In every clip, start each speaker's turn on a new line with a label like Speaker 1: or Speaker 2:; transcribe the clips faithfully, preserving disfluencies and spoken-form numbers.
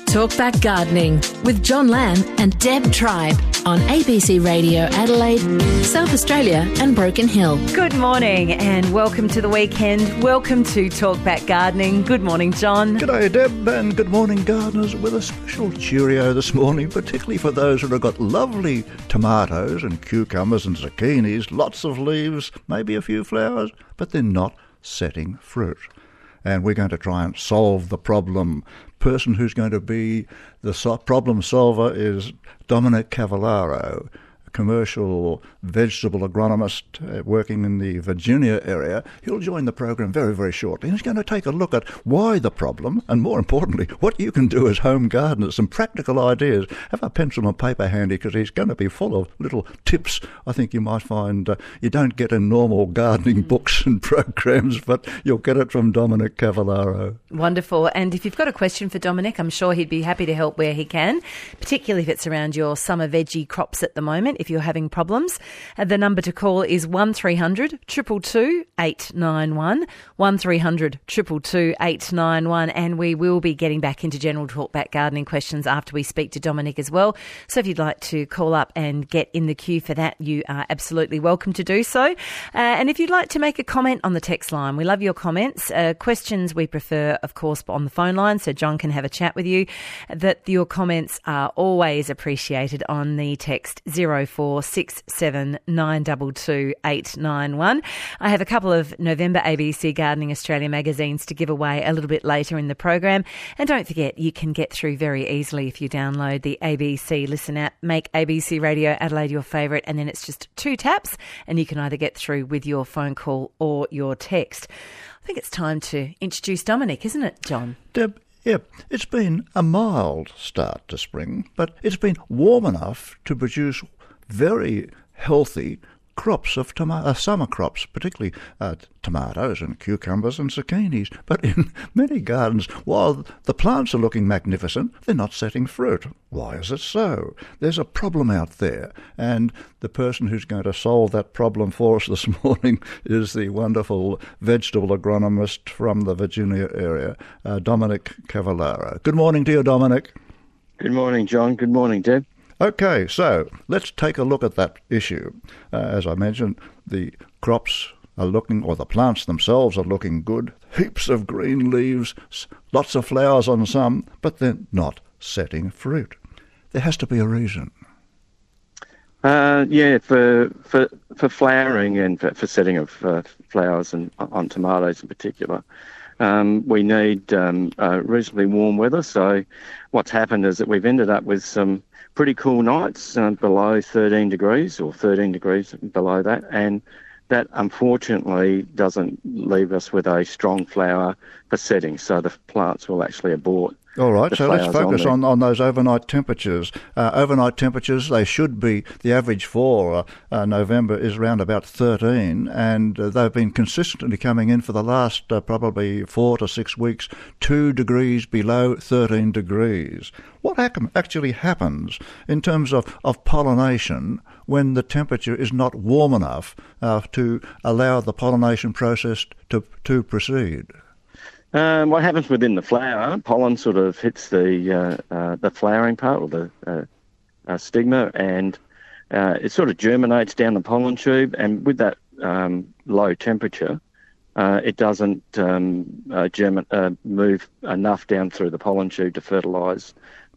Speaker 1: Talkback Gardening with John Lamb and Deb Tribe on A B C Radio Adelaide, South Australia and Broken Hill.
Speaker 2: Good morning and welcome to the weekend. Welcome to Talkback Gardening. Good morning, John.
Speaker 3: G'day, Deb, and good morning, gardeners, with a special cheerio this morning, particularly for those who have got lovely tomatoes and cucumbers and zucchinis, lots of leaves, maybe a few flowers, but they're not setting fruit. And we're going to try and solve the problem. Person who's going to be the so- problem solver is Dominic Cavallaro, a commercial vegetable agronomist uh, working in the Virginia area. He'll join the program very, very shortly. And he's going to take a look at why the problem, and more importantly, what you can do as home gardeners, some practical ideas. Have a pencil and paper handy because he's going to be full of little tips I think you might find uh, you don't get in normal gardening books and programs, but you'll get it from Dominic Cavallaro.
Speaker 2: Wonderful. And if you've got a question for Dominic, I'm sure he'd be happy to help where he can, particularly if it's around your summer veggie crops at the moment, if you're having problems. Uh, the number to call is one three hundred, two two two, eight nine one, one three hundred, two two two, eight nine one, and we will be getting back into general talkback gardening questions after we speak to Dominic as well. So if you'd like to call up and get in the queue for that, you are absolutely welcome to do so. Uh, and if you'd like to make a comment on the text line, we love your comments. Uh, questions we prefer, of course, on the phone line, so John can have a chat with you. That your comments are always appreciated on the text zero four six seven nine two two eight nine one. I have a couple of November A B C Gardening Australia magazines to give away a little bit later in the program. And don't forget, you can get through very easily if you download the A B C Listen app, make A B C Radio Adelaide your favourite, and then it's just two taps and you can either get through with your phone call or your text. I think it's time to introduce Dominic, isn't it, John?
Speaker 3: Deb, yeah, it's been a mild start to spring, but it's been warm enough to produce very healthy crops of toma- uh, summer crops, particularly uh, tomatoes and cucumbers and zucchinis. But in many gardens, while the plants are looking magnificent, they're not setting fruit. Why is it so? There's a problem out there, and the person who's going to solve that problem for us this morning is the wonderful vegetable agronomist from the Virginia area, uh, Dominic Cavallaro. Good morning to you, Dominic.
Speaker 4: Good morning, John. Good morning, Deb.
Speaker 3: Okay, so let's take a look at that issue. Uh, as I mentioned, the crops are looking, or the plants themselves are looking good. Heaps of green leaves, lots of flowers on some, but they're not setting fruit. There has to be a reason.
Speaker 4: Uh, yeah, for for for flowering and for, for setting of uh, flowers and on tomatoes in particular, um, we need um, uh, reasonably warm weather. So what's happened is that we've ended up with some pretty cool nights uh, below thirteen degrees or thirteen degrees below that, and that unfortunately doesn't leave us with a strong flower for setting, so the plants will actually abort.
Speaker 3: All right, so let's focus on, on, on those overnight temperatures. Uh, overnight temperatures, they should be, the average for uh, uh, November is around about thirteen, and uh, they've been consistently coming in for the last uh, probably four to six weeks, two degrees below thirteen degrees. What ha- actually happens in terms of, of pollination when the temperature is not warm enough uh, to allow the pollination process to, to proceed?
Speaker 4: Um, what happens within the flower, pollen sort of hits the uh, uh, the flowering part or the uh, uh, stigma, and uh, it sort of germinates down the pollen tube. And with that um, low temperature, uh, it doesn't um, uh, germin- uh, move enough down through the pollen tube to fertilise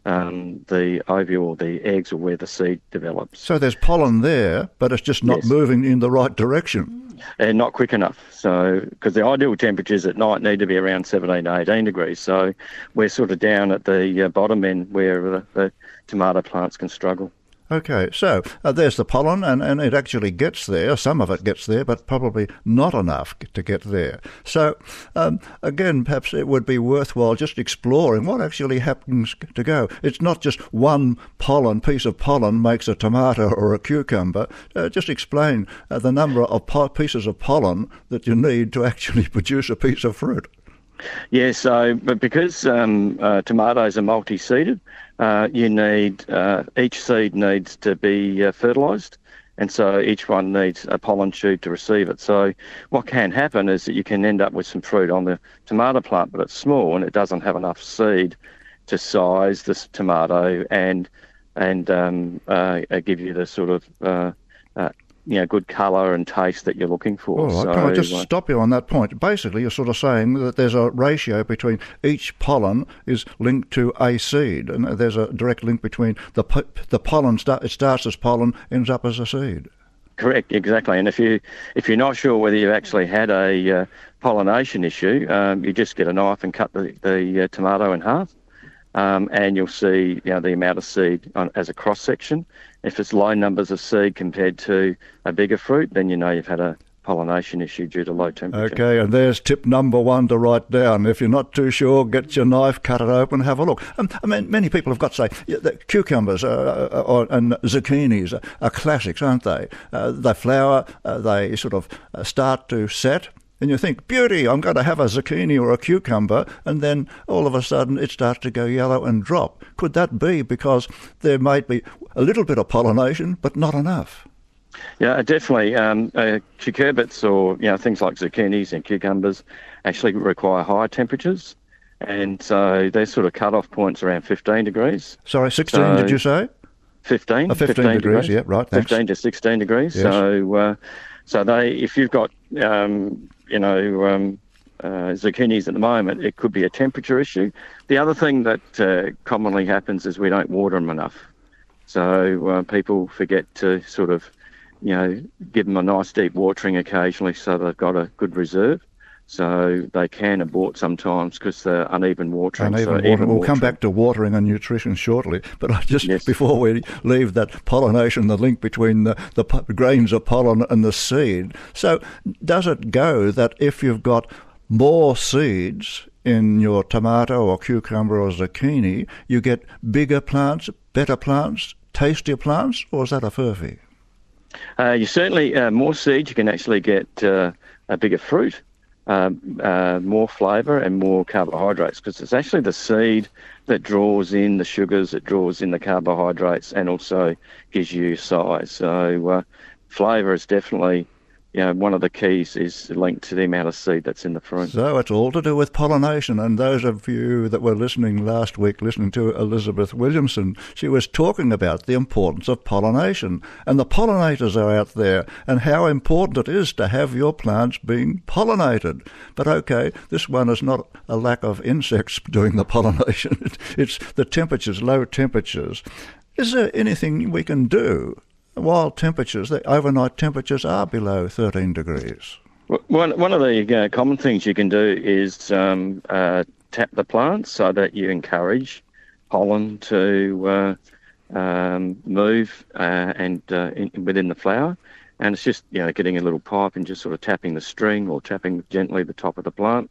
Speaker 4: um, the ovule or the eggs or where the seed develops.
Speaker 3: So there's pollen there, but it's just not
Speaker 4: yes.
Speaker 3: moving in the right direction.
Speaker 4: And not quick enough. So, because the ideal temperatures at night need to be around seventeen to eighteen degrees. So we're sort of down at the uh, bottom end where the, the tomato plants can struggle.
Speaker 3: Okay, so uh, there's the pollen, and, and it actually gets there. Some of it gets there, but probably not enough to get there. So, um, again, perhaps it would be worthwhile just exploring what actually happens to go. It's not just one pollen, piece of pollen makes a tomato or a cucumber. Uh, just explain uh, the number of po- pieces of pollen that you need to actually produce a piece of fruit.
Speaker 4: Yeah, so, but because um, uh, tomatoes are multi-seeded, uh, you need, uh, each seed needs to be uh, fertilised, and so each one needs a pollen tube to receive it. So what can happen is that you can end up with some fruit on the tomato plant, but it's small and it doesn't have enough seed to size this tomato and and um, uh, give you the sort of uh, uh, you know good colour and taste that you're looking for.
Speaker 3: All right.
Speaker 4: So,
Speaker 3: Can I just
Speaker 4: uh,
Speaker 3: stop you on that point? Basically, you're sort of saying that there's a ratio between each pollen is linked to a seed, and there's a direct link between the po- the pollen. Start, it starts as pollen, ends up as a seed.
Speaker 4: Correct, exactly. And if you if you're not sure whether you've actually had a uh, pollination issue, um, you just get a knife and cut the the uh, tomato in half, um, and you'll see you know the amount of seed on, as a cross section. If it's low numbers of seed compared to a bigger fruit, then you know you've had a pollination issue due to low temperature.
Speaker 3: Okay, and there's tip number one to write down. If you're not too sure, get your knife, cut it open, have a look. Um, I mean, many people have got to say, yeah, the cucumbers uh, uh, and zucchinis are, are classics, aren't they? Uh, they flower, uh, they sort of uh, start to set, and you think, beauty, I'm going to have a zucchini or a cucumber, and then all of a sudden it starts to go yellow and drop. Could that be because there might be a little bit of pollination, but not enough?
Speaker 4: Yeah, definitely. Um, uh, cucurbits or you know things like zucchinis and cucumbers actually require higher temperatures, and so their sort of cut-off points around fifteen degrees.
Speaker 3: Sorry, sixteen,
Speaker 4: so
Speaker 3: did you say?
Speaker 4: fifteen.
Speaker 3: Oh, fifteen, fifteen degrees, degrees, yeah, right, thanks.
Speaker 4: fifteen to sixteen degrees.
Speaker 3: Yes.
Speaker 4: So, uh, so they, if you've got, um, you know, um, uh, zucchinis at the moment, it could be a temperature issue. The other thing that uh, commonly happens is we don't water them enough. So uh, people forget to sort of, you know, give them a nice deep watering occasionally so they've got a good reserve. So they can abort sometimes because they're uneven watering.
Speaker 3: Uneven
Speaker 4: so
Speaker 3: watering.
Speaker 4: even
Speaker 3: We'll
Speaker 4: watering.
Speaker 3: come back to watering and nutrition shortly. But I just,
Speaker 4: Yes.
Speaker 3: before we leave that pollination, the link between the, the po- grains of pollen and the seed. So does it go that if you've got more seeds in your tomato or cucumber or zucchini, you get bigger plants, better plants, tastier plants, or is that a furphy?
Speaker 4: Uh, you certainly, uh, more seeds, you can actually get uh, a bigger fruit. Uh, uh, more flavour and more carbohydrates because it's actually the seed that draws in the sugars, it draws in the carbohydrates and also gives you size. So uh, flavour is definitely, you know, one of the keys is linked to the amount of seed that's in the fruit.
Speaker 3: So it's all to do with pollination. And those of you that were listening last week, listening to Elizabeth Williamson, she was talking about the importance of pollination. And the pollinators are out there and how important it is to have your plants being pollinated. But okay, this one is not a lack of insects doing the pollination. It's the temperatures, low temperatures. Is there anything we can do while temperatures, the overnight temperatures are below thirteen degrees?
Speaker 4: One one of the uh, common things you can do is um, uh, tap the plants so that you encourage pollen to uh, um, move uh, and uh, in, within the flower. And it's just, you know, getting a little pipe and just sort of tapping the string or tapping gently the top of the plant.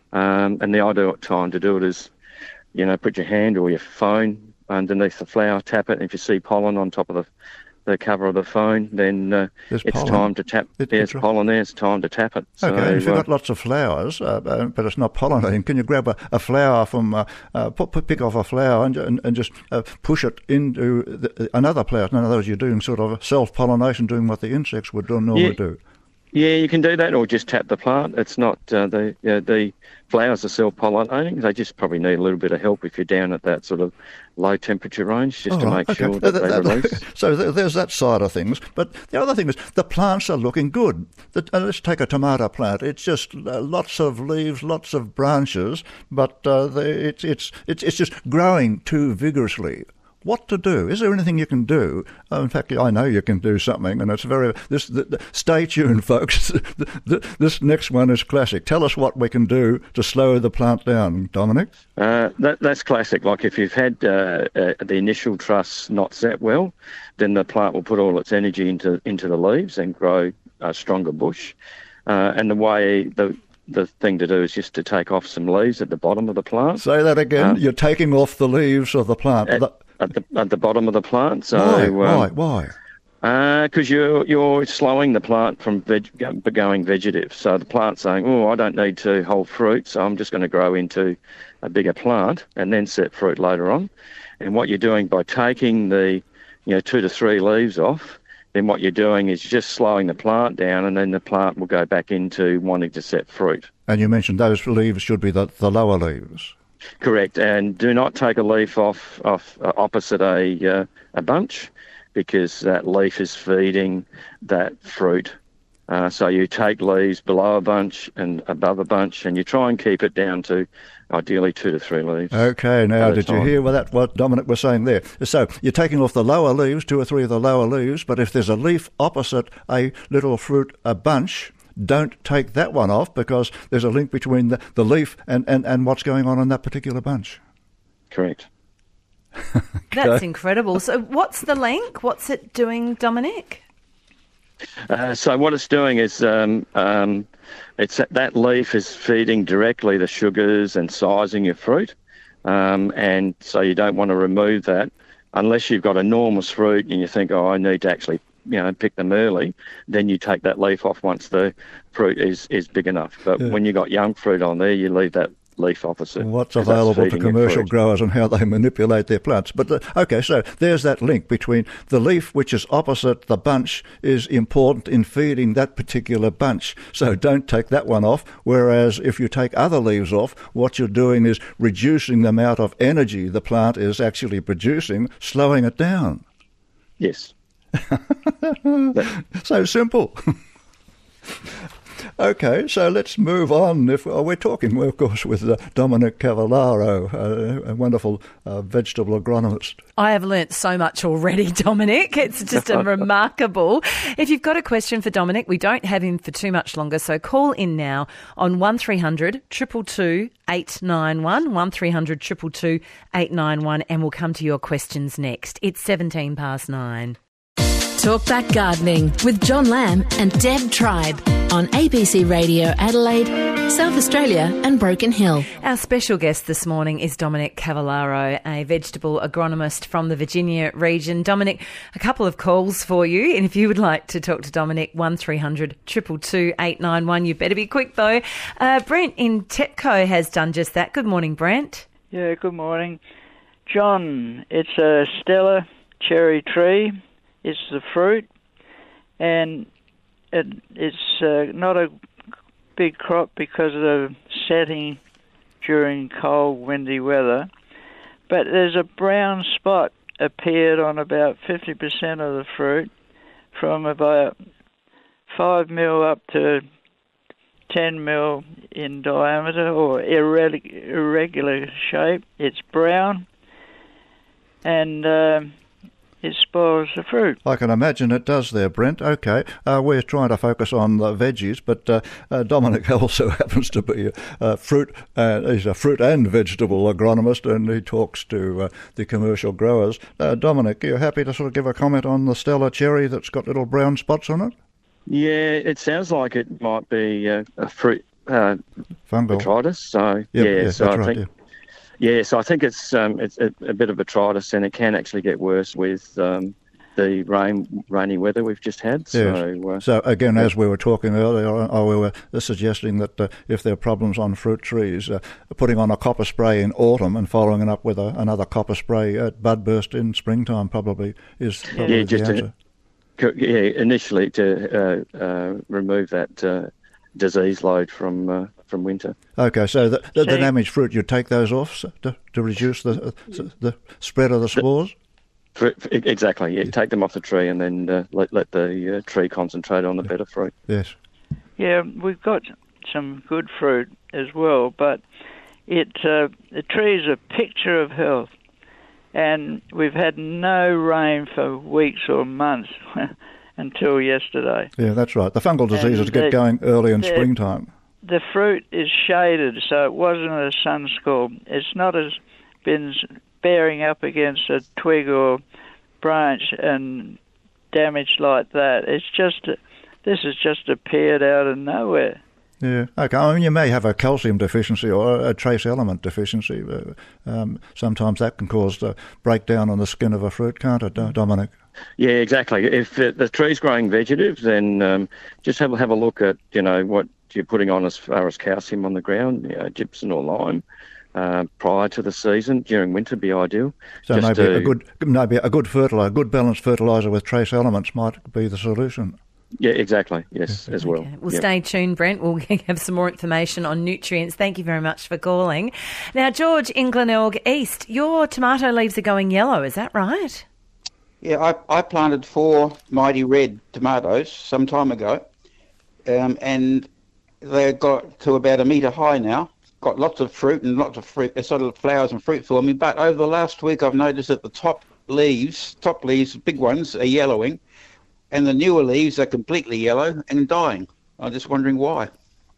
Speaker 4: Um, and the ideal time to do it is, you know, put your hand or your phone underneath the flower, tap it, and if you see pollen on top of the the cover of the phone, then uh, it's
Speaker 3: pollen.
Speaker 4: time to tap.
Speaker 3: It,
Speaker 4: There's
Speaker 3: it's
Speaker 4: pollen there, it's time to tap it. So,
Speaker 3: okay, if you've
Speaker 4: uh,
Speaker 3: got lots of flowers, uh, uh, but it's not pollinating, can you grab a, a flower from, uh, uh, put, put, pick off a flower and, and, and just uh, push it into the, another flower? In other words, you're doing sort of self-pollination, doing what the insects would do, normally
Speaker 4: Yeah.
Speaker 3: do.
Speaker 4: Yeah, you can do that, or just tap the plant. It's not uh, the uh, the flowers are self-pollinating. They just probably need a little bit of help if you're down at that sort of low temperature range, just
Speaker 3: Oh,
Speaker 4: to
Speaker 3: right,
Speaker 4: make
Speaker 3: okay.
Speaker 4: sure that
Speaker 3: Th-
Speaker 4: they
Speaker 3: th-
Speaker 4: release.
Speaker 3: So th- there's that side of things. But the other thing is the plants are looking good. The, uh, let's take a tomato plant. It's just uh, lots of leaves, lots of branches, but uh, they, it's, it's, it's, it's just growing too vigorously. What to do? Is there anything you can do? Uh, in fact, I know you can do something, and it's very. This. The, the, stay tuned, folks. the, the, this next one is classic. Tell us what we can do to slow the plant down, Dominic.
Speaker 4: Uh, that, that's classic. Like if you've had uh, uh, the initial truss not set well, then the plant will put all its energy into into the leaves and grow a stronger bush. Uh, and the way the the thing to do is just to take off some leaves at the bottom of the plant.
Speaker 3: Say that again.
Speaker 4: Uh,
Speaker 3: You're taking off the leaves of the plant.
Speaker 4: At,
Speaker 3: The-
Speaker 4: at the at the bottom of the plant. So
Speaker 3: why?
Speaker 4: um,
Speaker 3: Why? Why?
Speaker 4: Because uh, you're you're slowing the plant from veg- going vegetative. So the plant's saying, "Oh, I don't need to hold fruit, so I'm just going to grow into a bigger plant and then set fruit later on." And what you're doing by taking the, you know, two to three leaves off, then what you're doing is just slowing the plant down, and then the plant will go back into wanting to set fruit.
Speaker 3: And you mentioned those leaves should be the, the lower leaves.
Speaker 4: Correct, and do not take a leaf off, off uh, opposite a uh, a bunch, because that leaf is feeding that fruit. Uh, so you take leaves below a bunch and above a bunch, and you try and keep it down to ideally two to three leaves.
Speaker 3: Okay, now did you hear what that what Dominic was saying there? So you're taking off the lower leaves, two or three of the lower leaves, but if there's a leaf opposite a little fruit, a bunch, don't take that one off, because there's a link between the, the leaf and, and, and what's going on in that particular bunch.
Speaker 4: Correct.
Speaker 2: That's incredible. So what's the link? What's it doing, Dominic?
Speaker 4: Uh, so what it's doing is um, um, it's that leaf is feeding directly the sugars and sizing your fruit, um, and so you don't want to remove that unless you've got enormous fruit and you think, oh, I need to actually you know, pick them early. Then you take that leaf off once the fruit is, is big enough. But yeah. when you got young fruit on there, you leave that leaf opposite.
Speaker 3: What's available to commercial growers and how they manipulate their plants. But the, okay, so there's that link between the leaf, which is opposite the bunch, is important in feeding that particular bunch. So don't take that one off. Whereas if you take other leaves off, what you're doing is reducing the amount of energy the plant is actually producing, slowing it down.
Speaker 4: Yes.
Speaker 3: So simple. Okay, so let's move on. If oh, we're talking, of course, with uh, Dominic Cavallaro, uh, a wonderful uh, vegetable agronomist.
Speaker 2: I have learnt so much already, Dominic. It's just a remarkable. If you've got a question for Dominic, we don't have him for too much longer, so call in now on one three hundred, two two two, eight nine one, one three hundred, two two two, eight nine one, and we'll come to your questions next. It's seventeen past nine.
Speaker 1: Talkback Gardening with John Lamb and Deb Tribe on A B C Radio Adelaide, South Australia and Broken Hill.
Speaker 2: Our special guest this morning is Dominic Cavallaro, a vegetable agronomist from the Virginia region. Dominic, a couple of calls for you, and if you would like to talk to Dominic, one three hundred, two two two, eight nine one. You better be quick though. Uh, Brent in Tepco has done just that. Good morning, Brent.
Speaker 5: Yeah, good morning. John, it's a Stella cherry tree. It's the fruit, and it, it's uh, not a big crop because of the setting during cold, windy weather. But there's a brown spot appeared on about fifty percent of the fruit, from about five mil up to ten mil in diameter, or irre- irregular shape. It's brown, and Uh, it spoils the fruit.
Speaker 3: I can imagine it does there, Brent. Okay, uh, we're trying to focus on the veggies, but uh, uh, Dominic also happens to be a, a fruit. Uh, he's a fruit and vegetable agronomist, and he talks to uh, the commercial growers. Uh, Dominic, are you happy to sort of give a comment on the Stella cherry that's got little brown spots on it?
Speaker 4: Yeah, it sounds like it might be uh, a fruit uh,
Speaker 3: fungal
Speaker 4: botrytis. So
Speaker 3: yep,
Speaker 4: yeah,
Speaker 3: yeah,
Speaker 4: so
Speaker 3: that's
Speaker 4: I
Speaker 3: right,
Speaker 4: think.
Speaker 3: Yeah.
Speaker 4: Yeah, so I think it's um, it's a, a bit of botrytis, and it can actually get worse with um, the rain, rainy weather we've just had. So,
Speaker 3: yes.
Speaker 4: uh,
Speaker 3: so again,
Speaker 4: yeah.
Speaker 3: as we were talking earlier, uh, we were suggesting that uh, if there are problems on fruit trees, uh, putting on a copper spray in autumn and following it up with a, another copper spray at bud burst in springtime probably is probably
Speaker 4: yeah, just
Speaker 3: the answer.
Speaker 4: To, yeah, initially to uh, uh, remove that uh, disease load from uh, from winter.
Speaker 3: Okay, so the, the, the damaged fruit, you take those off to, to reduce the the spread of the spores?
Speaker 4: For, for, exactly, yeah. Take them off the tree and then uh, let, let the uh, tree concentrate on the better fruit.
Speaker 3: Yes.
Speaker 5: Yeah, we've got some good fruit as well, but it uh, the tree is a picture of health, and we've had no rain for weeks or months until yesterday.
Speaker 3: Yeah, that's right. The fungal diseases
Speaker 5: and
Speaker 3: get
Speaker 5: the,
Speaker 3: going early in
Speaker 5: the,
Speaker 3: springtime.
Speaker 5: The fruit is shaded, so it wasn't a sun scald. It's not as been bearing up against a twig or branch and damage like that. It's just, this has just appeared out of nowhere.
Speaker 3: Yeah, okay. I mean, you may have a calcium deficiency or a trace element deficiency. Um, sometimes that can cause the breakdown on the skin of a fruit, can't it, Dominic?
Speaker 4: Yeah, exactly. If the, the tree's growing vegetative, then um, just have, have a look at, you know, what you're putting on as far as calcium on the ground, you know, gypsum or lime, uh, prior to the season. During winter be ideal.
Speaker 3: So
Speaker 4: just
Speaker 3: maybe
Speaker 4: to,
Speaker 3: a good maybe a good fertilizer, a good balanced fertilizer with trace elements might be the solution.
Speaker 4: Yeah, exactly. Yes, as well.
Speaker 2: Okay. Well,
Speaker 4: Yep.
Speaker 2: stay tuned, Brent. We'll have some more information on nutrients. Thank you very much for calling. Now, George, in Glenelg East, your tomato leaves are going yellow. Is that right?
Speaker 6: Yeah, I, I planted four Mighty Red tomatoes some time ago, um, and they got to about a metre high now. Got lots of fruit and lots of fruit, uh, sort of flowers and fruit for me. But over the last week, I've noticed that the top leaves, top leaves, big ones, are yellowing, and the newer leaves are completely yellow and dying. I'm just wondering why.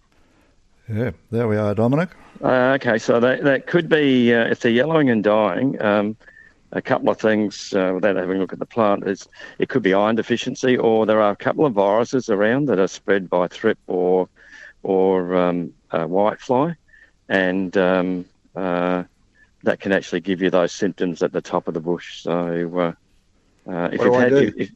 Speaker 3: Yeah, there we are, Dominic.
Speaker 4: Uh, okay, so that that could be uh, if they're yellowing and dying. Um, a couple of things uh, without having a look at the plant is it could be iron deficiency, or there are a couple of viruses around that are spread by thrip or or um, uh, whitefly, and um, uh, that can actually give you those symptoms at the top of the bush. So uh, uh, if
Speaker 6: What
Speaker 4: you've
Speaker 6: do I
Speaker 4: had,
Speaker 6: do?
Speaker 4: if,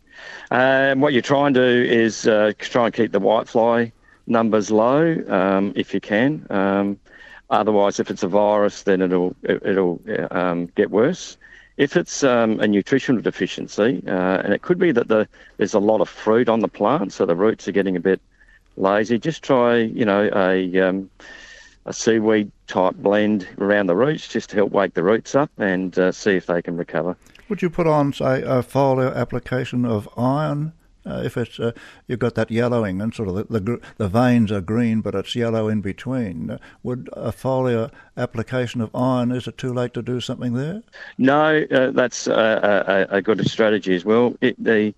Speaker 4: um, what you try and do is uh, try and keep the whitefly numbers low um, if you can. Um, otherwise, if it's a virus, then it'll it, it'll um, get worse. If it's um, a nutritional deficiency, uh, and it could be that the there's a lot of fruit on the plant, so the roots are getting a bit lazy, just try you know a um, a seaweed type blend around the roots just to help wake the roots up and uh, see if they can recover.
Speaker 3: Would you put on, say, a foliar application of iron uh, if it's uh, you've got that yellowing and sort of the, the gr- the veins are green but it's yellow in between? Uh, would a foliar application of iron, is it too late to do something there?
Speaker 4: No, uh, that's a, a, a good strategy as well. It, the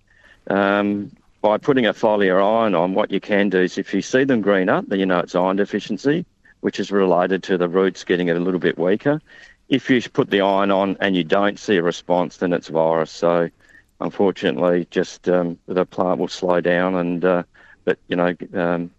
Speaker 4: um, by putting a foliar iron on, what you can do is if you see them green up, then you know it's iron deficiency, which is related to the roots getting a little bit weaker. If you put the iron on and you don't see a response, then it's virus. So, unfortunately, just um, the plant will slow down, and uh, but you know, um,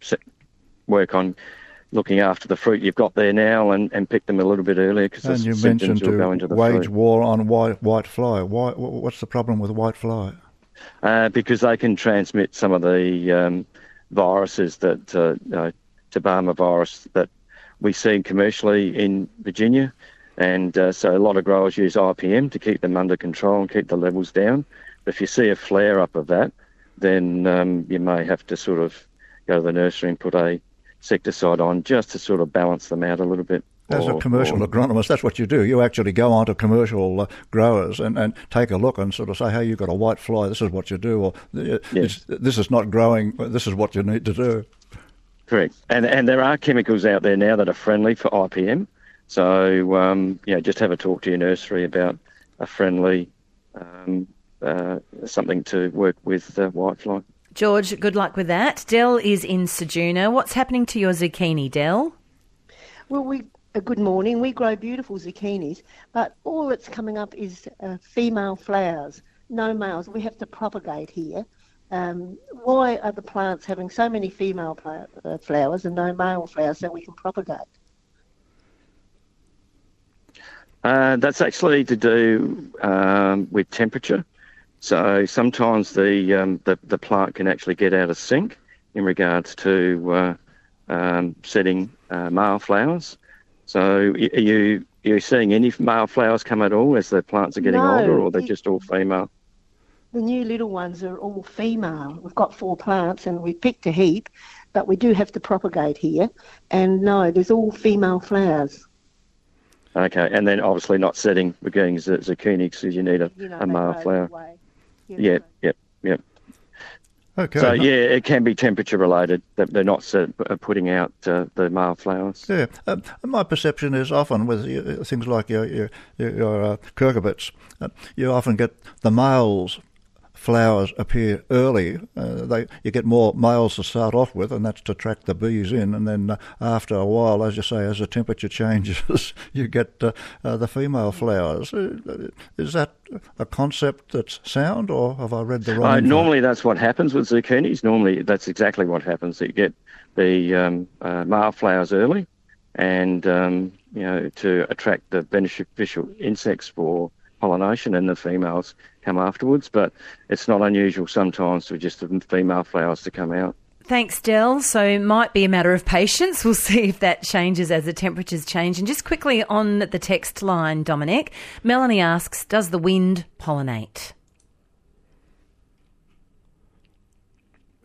Speaker 4: work on looking after the fruit you've got there now, and, and pick them a little bit earlier because the
Speaker 3: And you
Speaker 4: symptoms
Speaker 3: mentioned
Speaker 4: will go into
Speaker 3: to
Speaker 4: the
Speaker 3: wage
Speaker 4: fruit.
Speaker 3: war on white white fly. Why? What's the problem with white fly?
Speaker 4: Uh, because they can transmit some of the um, viruses that uh, you know, Tabama virus that we see commercially in Virginia. And uh, so a lot of growers use I P M to keep them under control and keep the levels down. But if you see a flare-up of that, then um, you may have to sort of go to the nursery and put a insecticide on just to sort of balance them out a little bit.
Speaker 3: As
Speaker 4: or,
Speaker 3: a commercial
Speaker 4: or,
Speaker 3: agronomist, that's what you do. You actually go onto commercial uh, growers and, and take a look and sort of say, hey, you've got a white fly, this is what you do, or uh,
Speaker 4: Yes.
Speaker 3: this is not growing, this is what you need to do.
Speaker 4: Correct. And and there are chemicals out there now that are friendly for I P M. So, um, you know, just have a talk to your nursery about a friendly, um, uh, something to work with uh, whitefly.
Speaker 2: George, good luck with that. Del is in Sejuna. What's happening to your zucchini, Del?
Speaker 7: Well, we uh, good morning. We grow beautiful zucchinis, but all that's coming up is uh, female flowers, no males. We have to propagate here. Um, why are the plants having so many female pla- uh, flowers and no male flowers so we can propagate?
Speaker 4: Uh, that's actually to do um, with temperature. So sometimes the, um, the the plant can actually get out of sync in regards to uh, um, setting uh, male flowers. So y- are you are you seeing any male flowers come at all as the plants are getting
Speaker 7: No,
Speaker 4: older, or they're
Speaker 7: it-
Speaker 4: just all female?
Speaker 7: The new little ones are all female. We've got four plants and we picked a heap, but we do have to propagate here. And no, there's all female flowers.
Speaker 4: Okay, and then obviously not setting beginning z- zucchini because you need a,
Speaker 7: You know,
Speaker 4: a
Speaker 7: they
Speaker 4: male
Speaker 7: grow
Speaker 4: flower.
Speaker 7: that way. You know,
Speaker 4: Yep, yep, yep.
Speaker 3: Okay.
Speaker 4: So yeah, it can be temperature related. That they're not set, uh, putting out uh, the male flowers.
Speaker 3: Yeah, um, my perception is often with uh, things like your your, your, your uh, cucurbits, uh, you often get the males flowers appear early. Uh, they you get more males to start off with, and that's to attract the bees in. And then uh, after a while, as you say, as the temperature changes, you get uh, uh, the female flowers. Uh, is that a concept that's sound, or have I read the wrong?
Speaker 4: Uh,
Speaker 3: info?
Speaker 4: normally, that's what happens with zucchinis. Normally, that's exactly what happens. You get the um, uh, male flowers early, and um, you know to attract the beneficial insects for pollination, and the females come afterwards. But it's not unusual sometimes for just the female flowers to come out.
Speaker 2: Thanks, Del. So it might be a matter of patience. We'll see if that changes as the temperatures change. And just quickly on the text line, Dominic, Melanie asks, does the wind pollinate?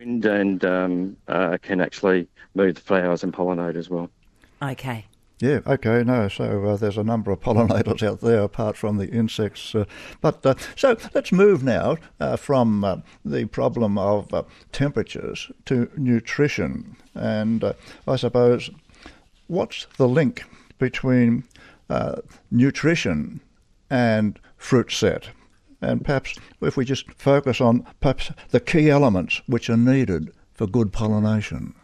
Speaker 4: wind and um, uh, can actually move the flowers and pollinate as well.
Speaker 2: Okay.
Speaker 3: Yeah, okay, no, so uh, there's a number of pollinators out there apart from the insects. Uh, but uh, so let's move now uh, from uh, the problem of uh, temperatures to nutrition. And uh, I suppose, what's the link between uh, nutrition and fruit set? And perhaps if we just focus on perhaps the key elements which are needed for good pollination.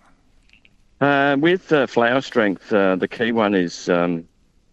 Speaker 4: Uh, with uh, flower strength, uh, the key one is um,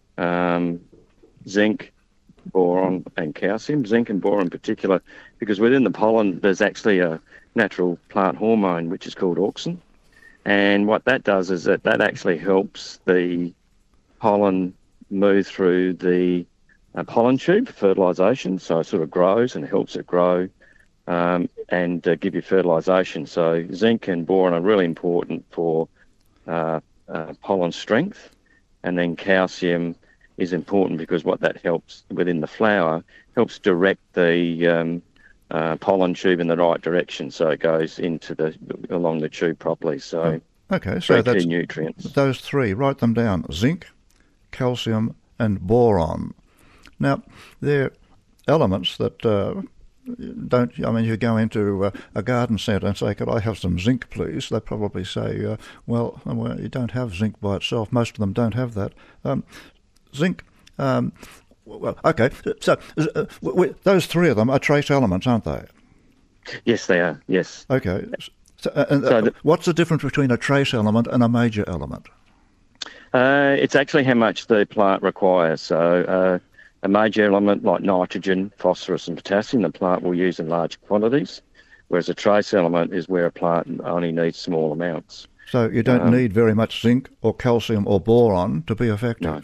Speaker 4: um, zinc, boron and calcium. Zinc and boron in particular, because within the pollen there's actually a natural plant hormone which is called auxin. And what that does is that that actually helps the pollen move through the uh, pollen tube for fertilisation. So it sort of grows and helps it grow um, and uh, give you fertilisation. So zinc and boron are really important for Uh, uh, pollen strength, and then calcium is important because what that helps within the flower helps direct the um, uh, pollen tube in the right direction, so it goes into the along the tube properly. So,
Speaker 3: oh, okay, so that's
Speaker 4: key nutrients.
Speaker 3: Those three, write them down: zinc, calcium, and boron. Now, they're elements that uh, don't, I mean, you go into uh, a garden centre and say, could I have some zinc, please? They probably say, uh, well, well, you don't have zinc by itself. Most of them don't have that. Um, zinc, um, well, okay, so uh, w- w- those three of them are trace elements, aren't they?
Speaker 4: Yes, they are, yes.
Speaker 3: Okay, so, uh, and, uh,
Speaker 4: so the,
Speaker 3: what's the difference between a trace element and a major element?
Speaker 4: Uh, it's actually how much the plant requires. So uh, a major element like nitrogen, phosphorus and potassium, the plant will use in large quantities, whereas a trace element is where a plant only needs small amounts.
Speaker 3: So you don't
Speaker 4: um,
Speaker 3: need very much zinc or calcium or boron to be effective?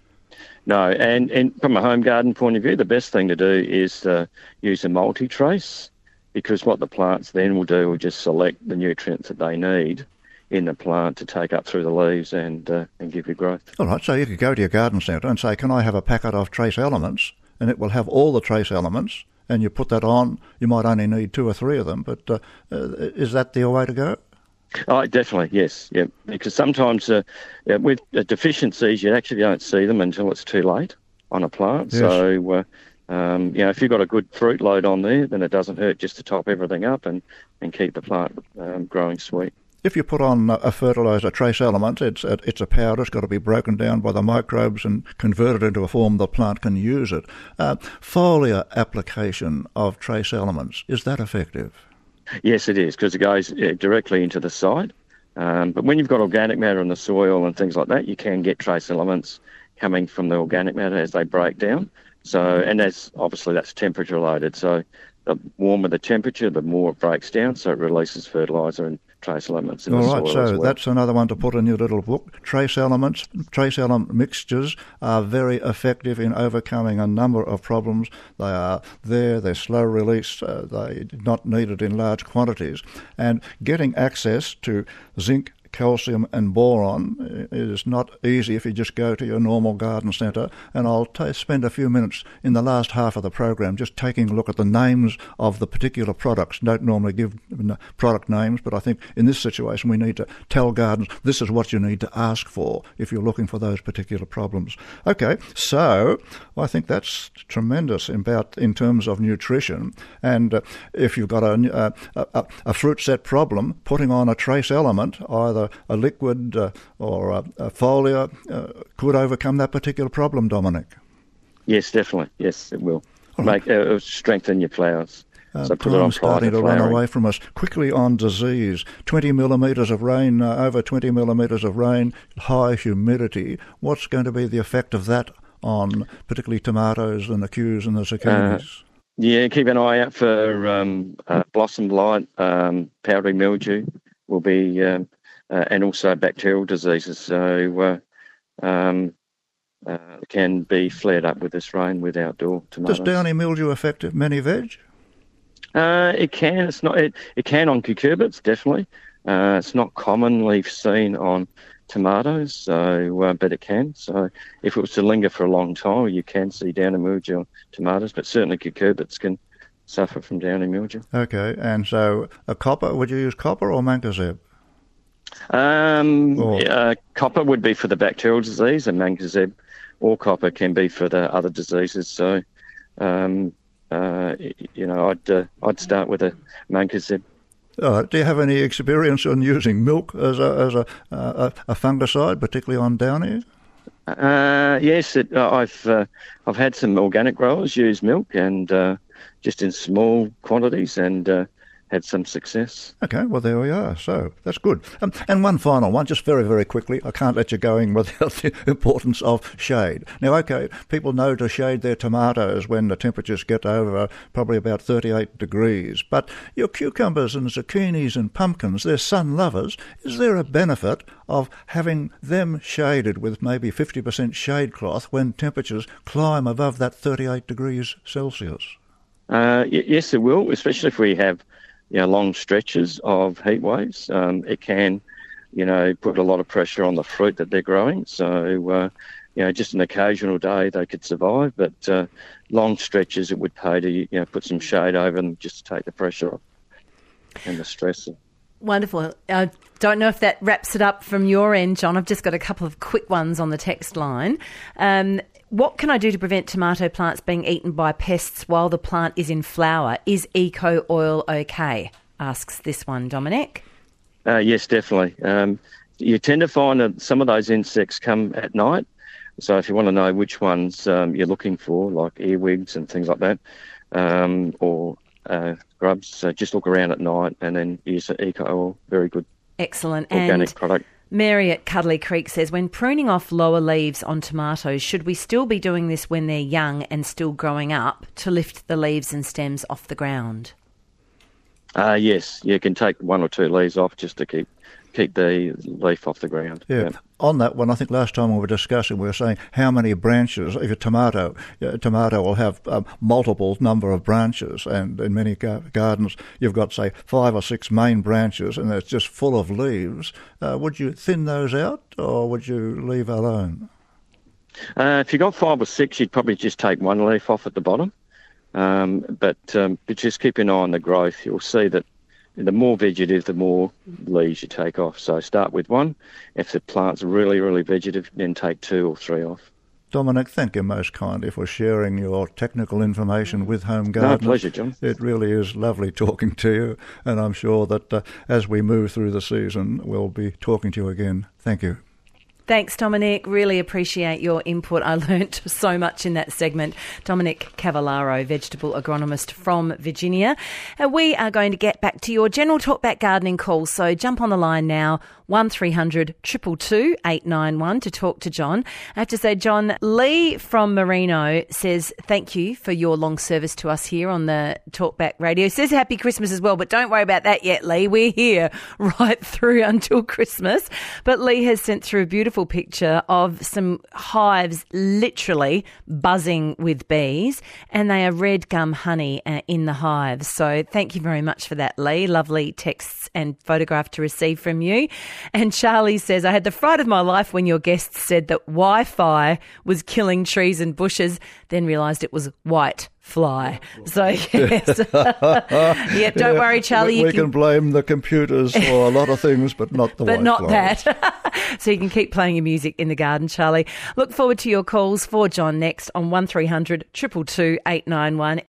Speaker 4: No, no. And, and from a home garden point of view, the best thing to do is uh, use a multi-trace, because what the plants then will do will just select the nutrients that they need in the plant to take up through the leaves and uh, and give you growth. All
Speaker 3: right, so you could go to your garden centre and say, can I have a packet of trace elements? And it will have all the trace elements, and you put that on. You might only need two or three of them, but uh, uh, is that the way to go?
Speaker 4: Oh, definitely, yes. Yeah, because sometimes uh, yeah, with uh, deficiencies, you actually don't see them until it's too late on a plant.
Speaker 3: Yes.
Speaker 4: So, uh, um, you know, if you've got a good fruit load on there, then it doesn't hurt just to top everything up and, and keep the plant um, growing sweet.
Speaker 3: If you put on a fertiliser trace element, it's a, it's a powder. It's got to be broken down by the microbes and converted into a form the plant can use it. Uh, foliar application of trace elements, is that effective?
Speaker 4: Yes, it is, because it goes yeah, directly into the site. Um, but when you've got organic matter in the soil and things like that, you can get trace elements coming from the organic matter as they break down. So, and that's obviously that's temperature related. So the warmer the temperature, the more it breaks down, so it releases fertiliser and trace elements in
Speaker 3: All
Speaker 4: the
Speaker 3: right,
Speaker 4: soil
Speaker 3: so
Speaker 4: as well.
Speaker 3: That's another one to put in your little book. Trace elements, trace element mixtures are very effective in overcoming a number of problems. They are there, they're slow release, uh, they're not needed in large quantities. And getting access to zinc, calcium and boron is not easy if you just go to your normal garden centre. And I'll t- spend a few minutes in the last half of the program just taking a look at the names of the particular products. Don't normally give product names, but I think in this situation we need to tell gardens this is what you need to ask for if you're looking for those particular problems. Okay, so I think that's tremendous about in terms of nutrition. And uh, if you've got a, a, a, a fruit set problem, putting on a trace element, either a liquid uh, or a, a foliar, uh, could overcome that particular problem, Dominic.
Speaker 4: Yes, definitely. Yes, it will.
Speaker 3: All
Speaker 4: Make
Speaker 3: right.
Speaker 4: uh, strengthen your flowers.
Speaker 3: Uh,
Speaker 4: so put it on
Speaker 3: time's starting
Speaker 4: prior
Speaker 3: to run
Speaker 4: flowering.
Speaker 3: away from us. Quickly on disease. twenty millimetres of rain, uh, over twenty millimetres of rain, high humidity. What's going to be the effect of that on particularly tomatoes and the cues and the zucchinis?
Speaker 4: Uh, yeah, keep an eye out for um, uh, blossom blight, um, powdery mildew will be, um, uh, and also bacterial diseases. So uh, um, uh, can be flared up with this rain with outdoor tomatoes.
Speaker 3: Does downy mildew affect many veg?
Speaker 4: Uh, it can. It's not. It, it can on cucurbits, definitely. Uh, it's not commonly seen on tomatoes, so uh, but it can. So if it was to linger for a long time, you can see downy mildew on tomatoes, but certainly cucurbits can suffer from downy mildew.
Speaker 3: Okay, and so a copper, would you use copper or mancozeb?
Speaker 4: Um,
Speaker 3: Or-
Speaker 4: uh, copper would be for the bacterial disease, and mancozeb or copper can be for the other diseases. So, um, uh, y- you know, I'd uh, I'd start with a mancozeb.
Speaker 3: Uh, do you have any experience on using milk as a as a a, a fungicide, particularly on downy?
Speaker 4: Uh, yes, it, uh, I've uh, I've had some organic growers use milk, and uh, just in small quantities, and uh, had some success.
Speaker 3: Okay, well, there we are. So that's good. Um, and one final one, just very, very quickly. I can't let you go in without the importance of shade. Now, okay, people know to shade their tomatoes when the temperatures get over probably about thirty-eight degrees. But your cucumbers and zucchinis and pumpkins, they're sun lovers. Is there a benefit of having them shaded with maybe fifty percent shade cloth when temperatures climb above that thirty-eight degrees Celsius?
Speaker 4: Uh, y- yes, it will, especially if we have you know, long stretches of heat waves. Um, it can, you know, put a lot of pressure on the fruit that they're growing. So, uh, you know, just an occasional day they could survive, but uh, long stretches it would pay to, you know, put some shade over them just to take the pressure off and the stress.
Speaker 2: Wonderful. I don't know if that wraps it up from your end, John. I've just got a couple of quick ones on the text line. Um, what can I do to prevent tomato plants being eaten by pests while the plant is in flower? Is eco oil okay? Asks this one, Dominic.
Speaker 4: Uh, yes, definitely. Um, you tend to find that some of those insects come at night. So if you want to know which ones um, you're looking for, like earwigs and things like that, um, or uh, grubs, so just look around at night and then use the eco oil. Very good
Speaker 2: Excellent.
Speaker 4: organic
Speaker 2: And
Speaker 4: product.
Speaker 2: Mary at Cuddly Creek says, when pruning off lower leaves on tomatoes, should we still be doing this when they're young and still growing up to lift the leaves and stems off the ground?
Speaker 4: Uh, yes, you can take one or two leaves off just to keep keep the leaf off the ground.
Speaker 3: Yeah. On that one, I think last time we were discussing, we were saying how many branches, if a tomato, a tomato will have um, multiple number of branches, and in many gar- gardens you've got, say, five or six main branches and it's just full of leaves. Uh, would you thin those out or would you leave alone?
Speaker 4: Uh, if you got five or six, you'd probably just take one leaf off at the bottom. Um, but, um, but just keep an eye on the growth. You'll see that the more vegetative, the more leaves you take off. So start with one. If the plant's really, really vegetative, then take two or three off.
Speaker 3: Dominic, thank you most kindly for sharing your technical information with Home Gardeners.
Speaker 4: No, pleasure, John.
Speaker 3: It really is lovely talking to you, and I'm sure that uh, as we move through the season, we'll be talking to you again. Thank you.
Speaker 2: Thanks, Dominic. Really appreciate your input. I learnt so much in that segment. Dominic Cavallaro, vegetable agronomist from Virginia. And we are going to get back to your general talkback gardening calls. So jump on the line now, one three hundred two two two eight nine one to talk to John. I have to say, John, Lee from Merino says thank you for your long service to us here on the Talkback Radio. Says happy Christmas as well, but don't worry about that yet, Lee. We're here right through until Christmas. But Lee has sent through a beautiful picture of some hives literally buzzing with bees, and they are red gum honey uh, in the hives. So thank you very much for that, Lee. Lovely texts and photograph to receive from you. And Charlie says, I had the fright of my life when your guests said that Wi-Fi was killing trees and bushes, then realised it was white fly. So, yes. yeah, don't worry, Charlie.
Speaker 3: We,
Speaker 2: you
Speaker 3: we can... can blame the computers for a lot of things, but not the
Speaker 2: But
Speaker 3: white
Speaker 2: not
Speaker 3: flies.
Speaker 2: that. So you can keep playing your music in the garden, Charlie. Look forward to your calls for John next on one three hundred two two two eight nine one.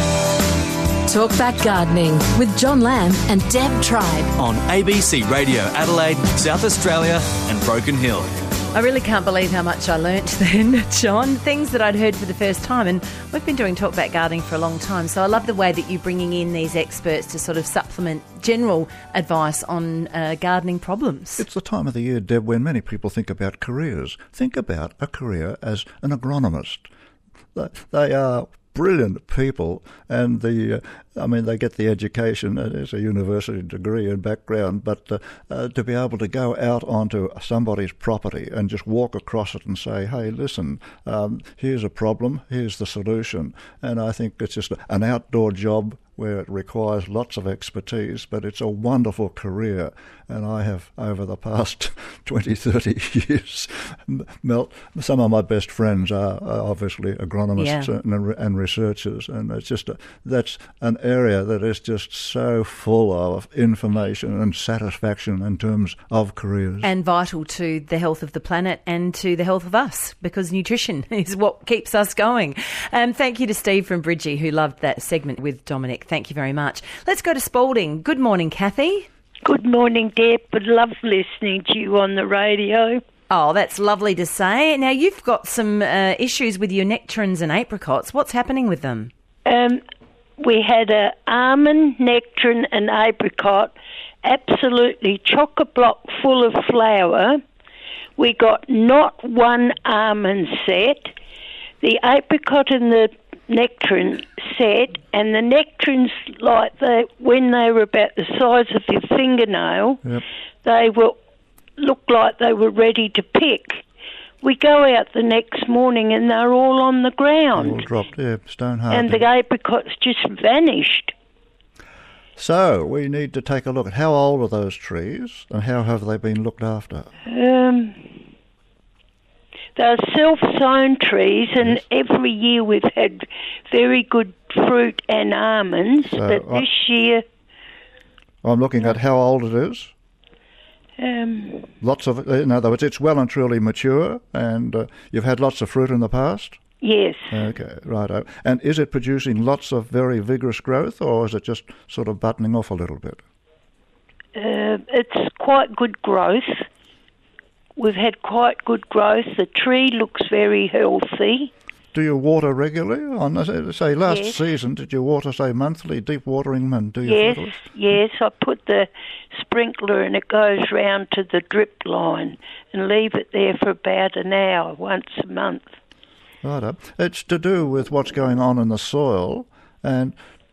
Speaker 1: Talkback Gardening with John Lamb and Deb Tribe.
Speaker 8: On A B C Radio Adelaide, South Australia and Broken Hill.
Speaker 2: I really can't believe how much I learnt then, John. Things that I'd heard for the first time. And we've been doing Talkback Gardening for a long time. So I love the way that you're bringing in these experts to sort of supplement general advice on uh, gardening problems.
Speaker 3: It's the time of the year, Deb, when many people think about careers. Think about a career as an agronomist. They are brilliant people, and the uh, I mean, they get the education, it's a university degree and background, but uh, uh, to be able to go out onto somebody's property and just walk across it and say, hey, listen, um, here's a problem, here's the solution. And I think it's just an outdoor job where it requires lots of expertise, but it's a wonderful career. And I have, over the past twenty, thirty years, Mel, some of my best friends are, are obviously agronomists
Speaker 2: Yeah.
Speaker 3: and, and researchers, and it's just a, that's an area that is just so full of information and satisfaction in terms of careers.
Speaker 2: And vital to the health of the planet and to the health of us, because nutrition is what keeps us going. Um, thank you to Steve from Bridgie, who loved that segment with Dominic. Thank you very much. Let's go to Spalding. Good morning, Kathy.
Speaker 9: Good morning, Deb. I love listening to you on the radio.
Speaker 2: Oh, that's lovely to say. Now, you've got some uh, issues with your nectarines and apricots. What's happening with them?
Speaker 9: Um, we had a almond, nectarine and apricot, absolutely chock-a-block full of flour. We got not one almond set. The apricot and the nectarine set, and the nectarines, like they, when they were about the size of your fingernail,
Speaker 3: Yep.
Speaker 9: they were looked like they were ready to pick. We go out the next morning and they're all on the ground.
Speaker 3: All dropped, yeah, stone hard.
Speaker 9: And the apricots just vanished.
Speaker 3: So we need to take a look at how old are those trees and how have they been looked after?
Speaker 9: Um, they're self-sown trees, and
Speaker 3: Yes.
Speaker 9: every year we've had very good fruit and almonds,
Speaker 3: So
Speaker 9: but
Speaker 3: I-
Speaker 9: this year...
Speaker 3: I'm looking at how old it is.
Speaker 9: Um,
Speaker 3: Lots of, in other words, it's well and truly mature, and uh, you've had lots of fruit in the past?
Speaker 9: yes.
Speaker 3: Okay, righto. And is it producing lots of very vigorous growth, or is it just sort of buttoning off a little bit?
Speaker 9: Uh, it's quite good growth. We've had quite good growth. The tree looks very healthy.
Speaker 3: Do you water regularly? On uh, say last
Speaker 9: Yes.
Speaker 3: season, did you water say monthly, deep watering, and do your
Speaker 9: Yes,
Speaker 3: fertilizer?
Speaker 9: yes. I put the sprinkler and it goes round to the drip line and leave it there for about an hour once a month.
Speaker 3: Righto. It's to do with what's going on in the soil, and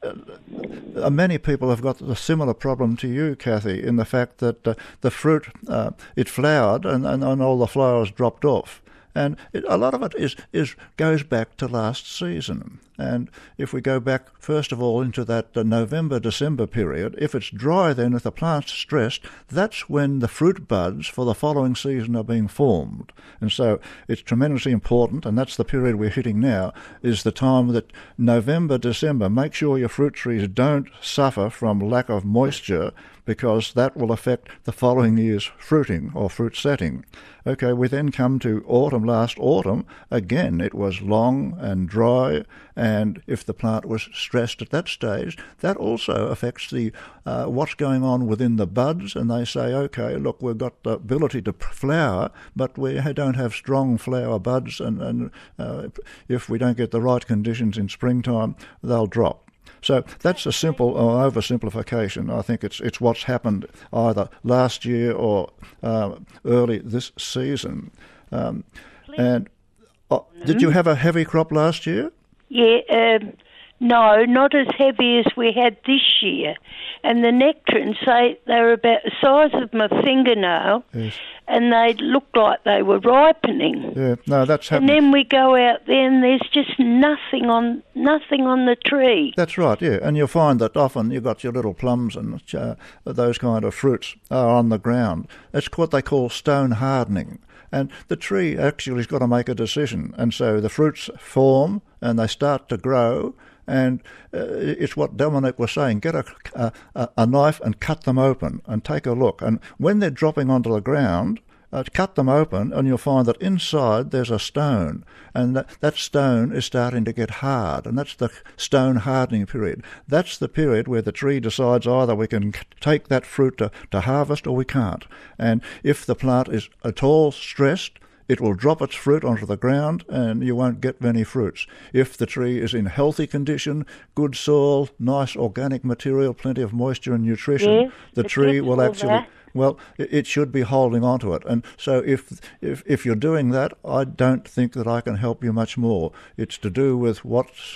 Speaker 3: uh, many people have got a similar problem to you, Kathy, in the fact that uh, the fruit, uh, it flowered and, and, and all the flowers dropped off. And it, a lot of it is, is goes back to last season. And if we go back, first of all, into that uh, November, December period, if it's dry then, if the plant's stressed, that's when the fruit buds for the following season are being formed. And so it's tremendously important, and that's the period we're hitting now, is the time that November, December, make sure your fruit trees don't suffer from lack of moisture, because that will affect the following year's fruiting or fruit setting. Okay, we then come to autumn. Last autumn, again, it was long and dry, and if the plant was stressed at that stage, that also affects the uh, what's going on within the buds, and they say, okay, look, we've got the ability to flower, but we don't have strong flower buds, and, and uh, if we don't get the right conditions in springtime, they'll drop. So that's a simple uh, oversimplification. I think it's it's what's happened either last year or uh, early this season. Um, and oh, did you have a heavy crop last year?
Speaker 9: Yeah, um, no, not as heavy as we had this year. And the nectarines, they, they were about the size of my fingernail,
Speaker 3: Yes.
Speaker 9: and they looked like they were ripening.
Speaker 3: Yeah, no, that's
Speaker 9: And
Speaker 3: happening.
Speaker 9: then we go out there and there's just nothing on nothing on the tree.
Speaker 3: That's right, yeah. And you'll find that often you've got your little plums and uh, those kind of fruits are on the ground. It's what they call stone hardening. And the tree actually has got to make a decision. And so the fruits form and they start to grow. And uh, it's what Dominic was saying, get a, a, a knife and cut them open and take a look. And when they're dropping onto the ground, uh, cut them open and you'll find that inside there's a stone. And that, that stone is starting to get hard. And that's the stone hardening period. That's the period where the tree decides either we can take that fruit to, to harvest or we can't. And if the plant is at all stressed, it will drop its fruit onto the ground and you won't get many fruits. If the tree is in healthy condition, good soil, nice organic material, plenty of moisture and nutrition,
Speaker 9: Yes,
Speaker 3: the
Speaker 9: it
Speaker 3: tree
Speaker 9: gets
Speaker 3: will
Speaker 9: all
Speaker 3: actually,
Speaker 9: that.
Speaker 3: well, it, it should be holding on to it. And so if, if, if you're doing that, I don't think that I can help you much more. It's to do with what's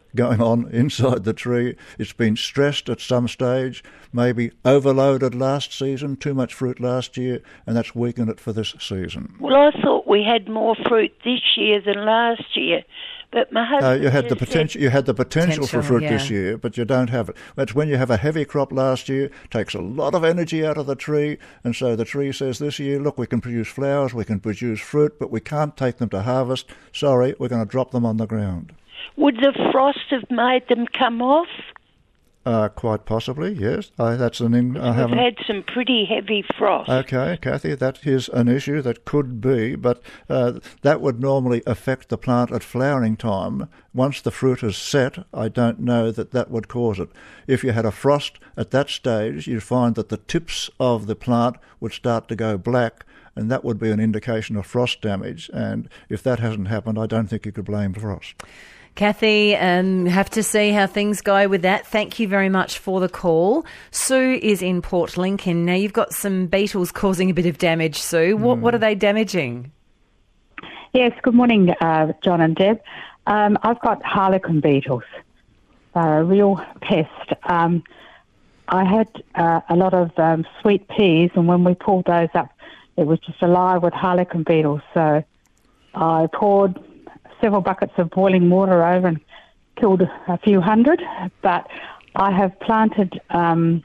Speaker 3: going on inside the tree. It's been stressed at some stage, maybe overloaded last season, too much fruit last year, and that's weakened it for this season.
Speaker 9: Well, I thought we had more fruit this year than last year. But my husband
Speaker 3: uh, you had the
Speaker 9: just
Speaker 3: potential.
Speaker 9: said-
Speaker 3: You had the potential,
Speaker 2: Potential,
Speaker 3: for fruit
Speaker 2: yeah.
Speaker 3: this year, but you don't have it. That's when you have a heavy crop last year. Takes a lot of energy out of the tree, and so the tree says this year, look, we can produce flowers, we can produce fruit, but we can't take them to harvest. Sorry, we're going to drop them on the ground.
Speaker 9: Would the frost have made them come off?
Speaker 3: Uh, quite possibly, yes. I, that's an. In, I
Speaker 9: We've
Speaker 3: haven't.
Speaker 9: had some pretty heavy frost.
Speaker 3: Okay, Kathy, that is an issue that could be, but uh, that would normally affect the plant at flowering time. Once the fruit is set, I don't know that that would cause it. If you had a frost at that stage, you'd find that the tips of the plant would start to go black, and that would be an indication of frost damage. And if that hasn't happened, I don't think you could blame the frost.
Speaker 2: Kathy, um, have to see how things go with that. Thank you very much for the call. Sue is in Port Lincoln. Now, you've got some beetles causing a bit of damage, Sue. What, mm. what are they damaging?
Speaker 10: Yes, good morning, uh, John and Deb. Um, I've got harlequin beetles. They're a real pest. Um, I had uh, a lot of um, sweet peas, and when we pulled those up, it was just alive with harlequin beetles. So I poured several buckets of boiling water over and killed a few hundred, but I have planted um,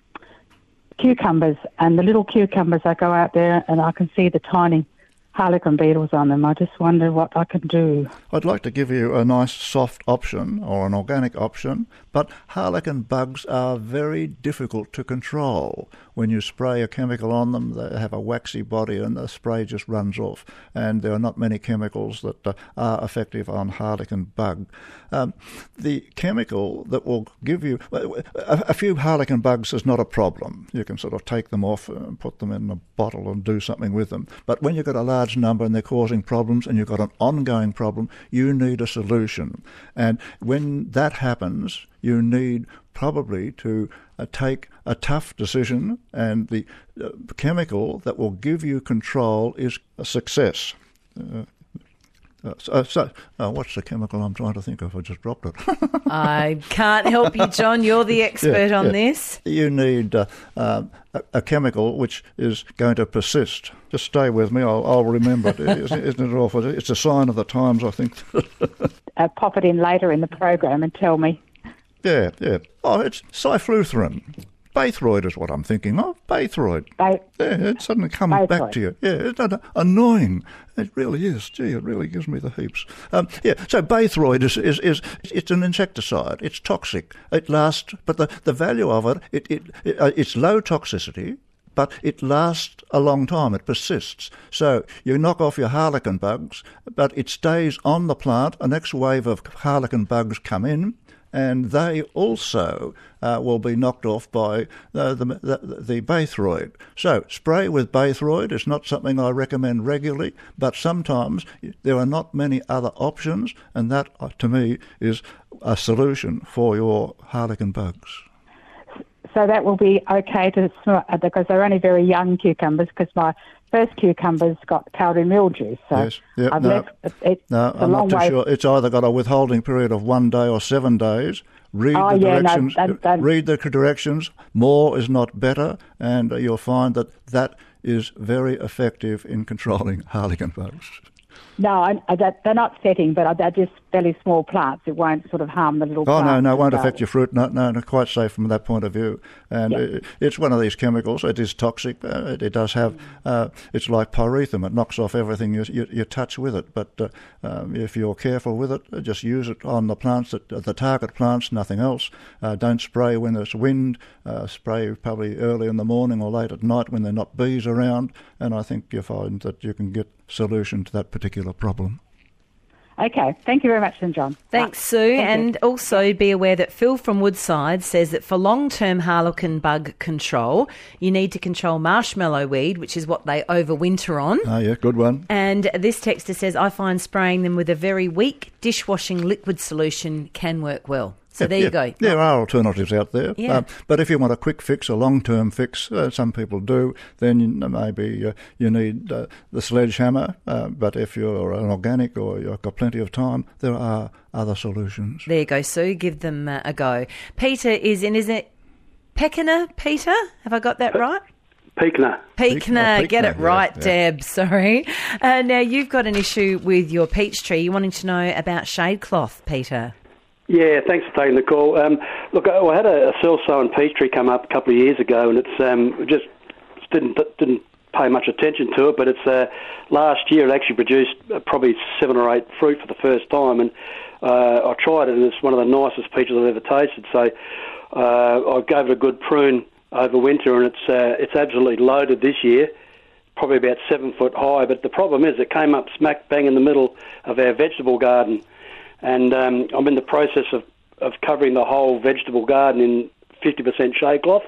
Speaker 10: cucumbers, and the little cucumbers, I go out there and I can see the tiny harlequin beetles on them. I just wonder what I can do.
Speaker 3: I'd like to give you a nice soft option or an organic option, but harlequin bugs are very difficult to control. When you spray a chemical on them, they have a waxy body and the spray just runs off. And there are not many chemicals that uh, are effective on harlequin bug. Um, the chemical that will give you... A, a few harlequin bugs is not a problem. You can sort of take them off and put them in a bottle and do something with them. But when you've got a large number and they're causing problems and you've got an ongoing problem, you need a solution. And when that happens, you need probably to uh, take a tough decision, and the uh, chemical that will give you control is a success. Uh, uh, so, so uh, what's the chemical I'm trying to think of? I just dropped it.
Speaker 2: I can't help you, John. You're the expert
Speaker 3: yeah,
Speaker 2: on
Speaker 3: yeah.
Speaker 2: this.
Speaker 3: You need uh, uh, a, a chemical which is going to persist. Just stay with me. I'll, I'll remember it. Isn't it awful? It's a sign of the times, I think.
Speaker 10: uh, pop it in later in the program and tell me.
Speaker 3: Yeah, yeah. Oh, it's cyfluthrin. Bathroid is what I'm thinking of. Bathroid.
Speaker 10: Ba-
Speaker 3: yeah, it suddenly comes
Speaker 10: Bathroid.
Speaker 3: back to you. Yeah, it's not annoying. It really is. Gee, it really gives me the heaps. Um, yeah, so Bathroid is, is, is it's an insecticide. It's toxic. It lasts, but the, the value of it, it, it, it uh, it's low toxicity, but it lasts a long time. It persists. So you knock off your harlequin bugs, but it stays on the plant. A next wave of harlequin bugs come in, and they also uh, will be knocked off by uh, the, the, the Bathroid. So spray with Bathroid is not something I recommend regularly, but sometimes there are not many other options, and that, uh, to me, is a solution for your harlequin bugs.
Speaker 10: So that will be okay to because they're only very young cucumbers, because my first cucumbers got powdery mildew. So
Speaker 3: yes, yep,
Speaker 10: I've
Speaker 3: no,
Speaker 10: left it, it's
Speaker 3: no,
Speaker 10: a
Speaker 3: I'm
Speaker 10: long
Speaker 3: not too
Speaker 10: way.
Speaker 3: sure. It's either got a withholding period of one day or seven days. Read
Speaker 10: Oh,
Speaker 3: the
Speaker 10: yeah, no,
Speaker 3: directions.
Speaker 10: that- that-
Speaker 3: read the directions. More is not better, and you'll find that that is very effective in controlling harlequin bugs.
Speaker 10: No, I, I, that- they're not setting, but they're just fairly small plants. It won't sort of harm the little
Speaker 3: Oh,
Speaker 10: plants.
Speaker 3: no, no, it won't
Speaker 10: as well.
Speaker 3: affect your fruit. No, no, no, quite safe from that point of view. And
Speaker 10: Yeah.
Speaker 3: it, it's one of these chemicals. It is toxic. Uh, it, it does have, uh, it's like pyrethrum. It knocks off everything you, you, you touch with it. But uh, um, if you're careful with it, uh, just use it on the plants, that, the target plants, nothing else. Uh, don't spray when there's wind. Uh, spray probably early in the morning or late at night when there are not bees around. And I think you'll find that you can get solution to that particular problem.
Speaker 10: Okay, thank you very much, then, John.
Speaker 2: Thanks, Sue.
Speaker 10: Thank
Speaker 2: and
Speaker 10: you.
Speaker 2: also be aware that Phil from Woodside says that for long-term harlequin bug control, you need to control marshmallow weed, which is what they overwinter on.
Speaker 3: Oh, yeah, good one.
Speaker 2: And this texter says, I find spraying them with a very weak dishwashing liquid solution can work well. So
Speaker 3: yeah,
Speaker 2: there
Speaker 3: yeah.
Speaker 2: you go.
Speaker 3: There are alternatives out there.
Speaker 2: Yeah.
Speaker 3: Um, but if you want a quick fix, a long-term fix, uh, some people do, then you, maybe uh, you need uh, the sledgehammer. Uh, but if you're an organic or you've got plenty of time, there are other solutions.
Speaker 2: There you go, Sue. Give them uh, a go. Peter is in, is it Pekina, Peter? Have I got that right?
Speaker 11: Peekner.
Speaker 2: Peekner,
Speaker 3: Oh,
Speaker 2: get it
Speaker 3: Peekner,
Speaker 2: right,
Speaker 3: yeah, yeah.
Speaker 2: Deb. Sorry. Uh, now, you've got an issue with your peach tree. You're wanting to know about shade cloth, Peter.
Speaker 11: Yeah, thanks for taking the call. Um, look, I I had a, a self-sown peach tree come up a couple of years ago, and it's um, just didn't didn't pay much attention to it. But it's uh, last year it actually produced uh, probably seven or eight fruit for the first time, and uh, I tried it, and it's one of the nicest peaches I've ever tasted. So uh, I gave it a good prune over winter, and it's uh, it's absolutely loaded this year, probably about seven foot high. But the problem is it came up smack bang in the middle of our vegetable garden. And um, I'm in the process of, of covering the whole vegetable garden in fifty percent shade cloth,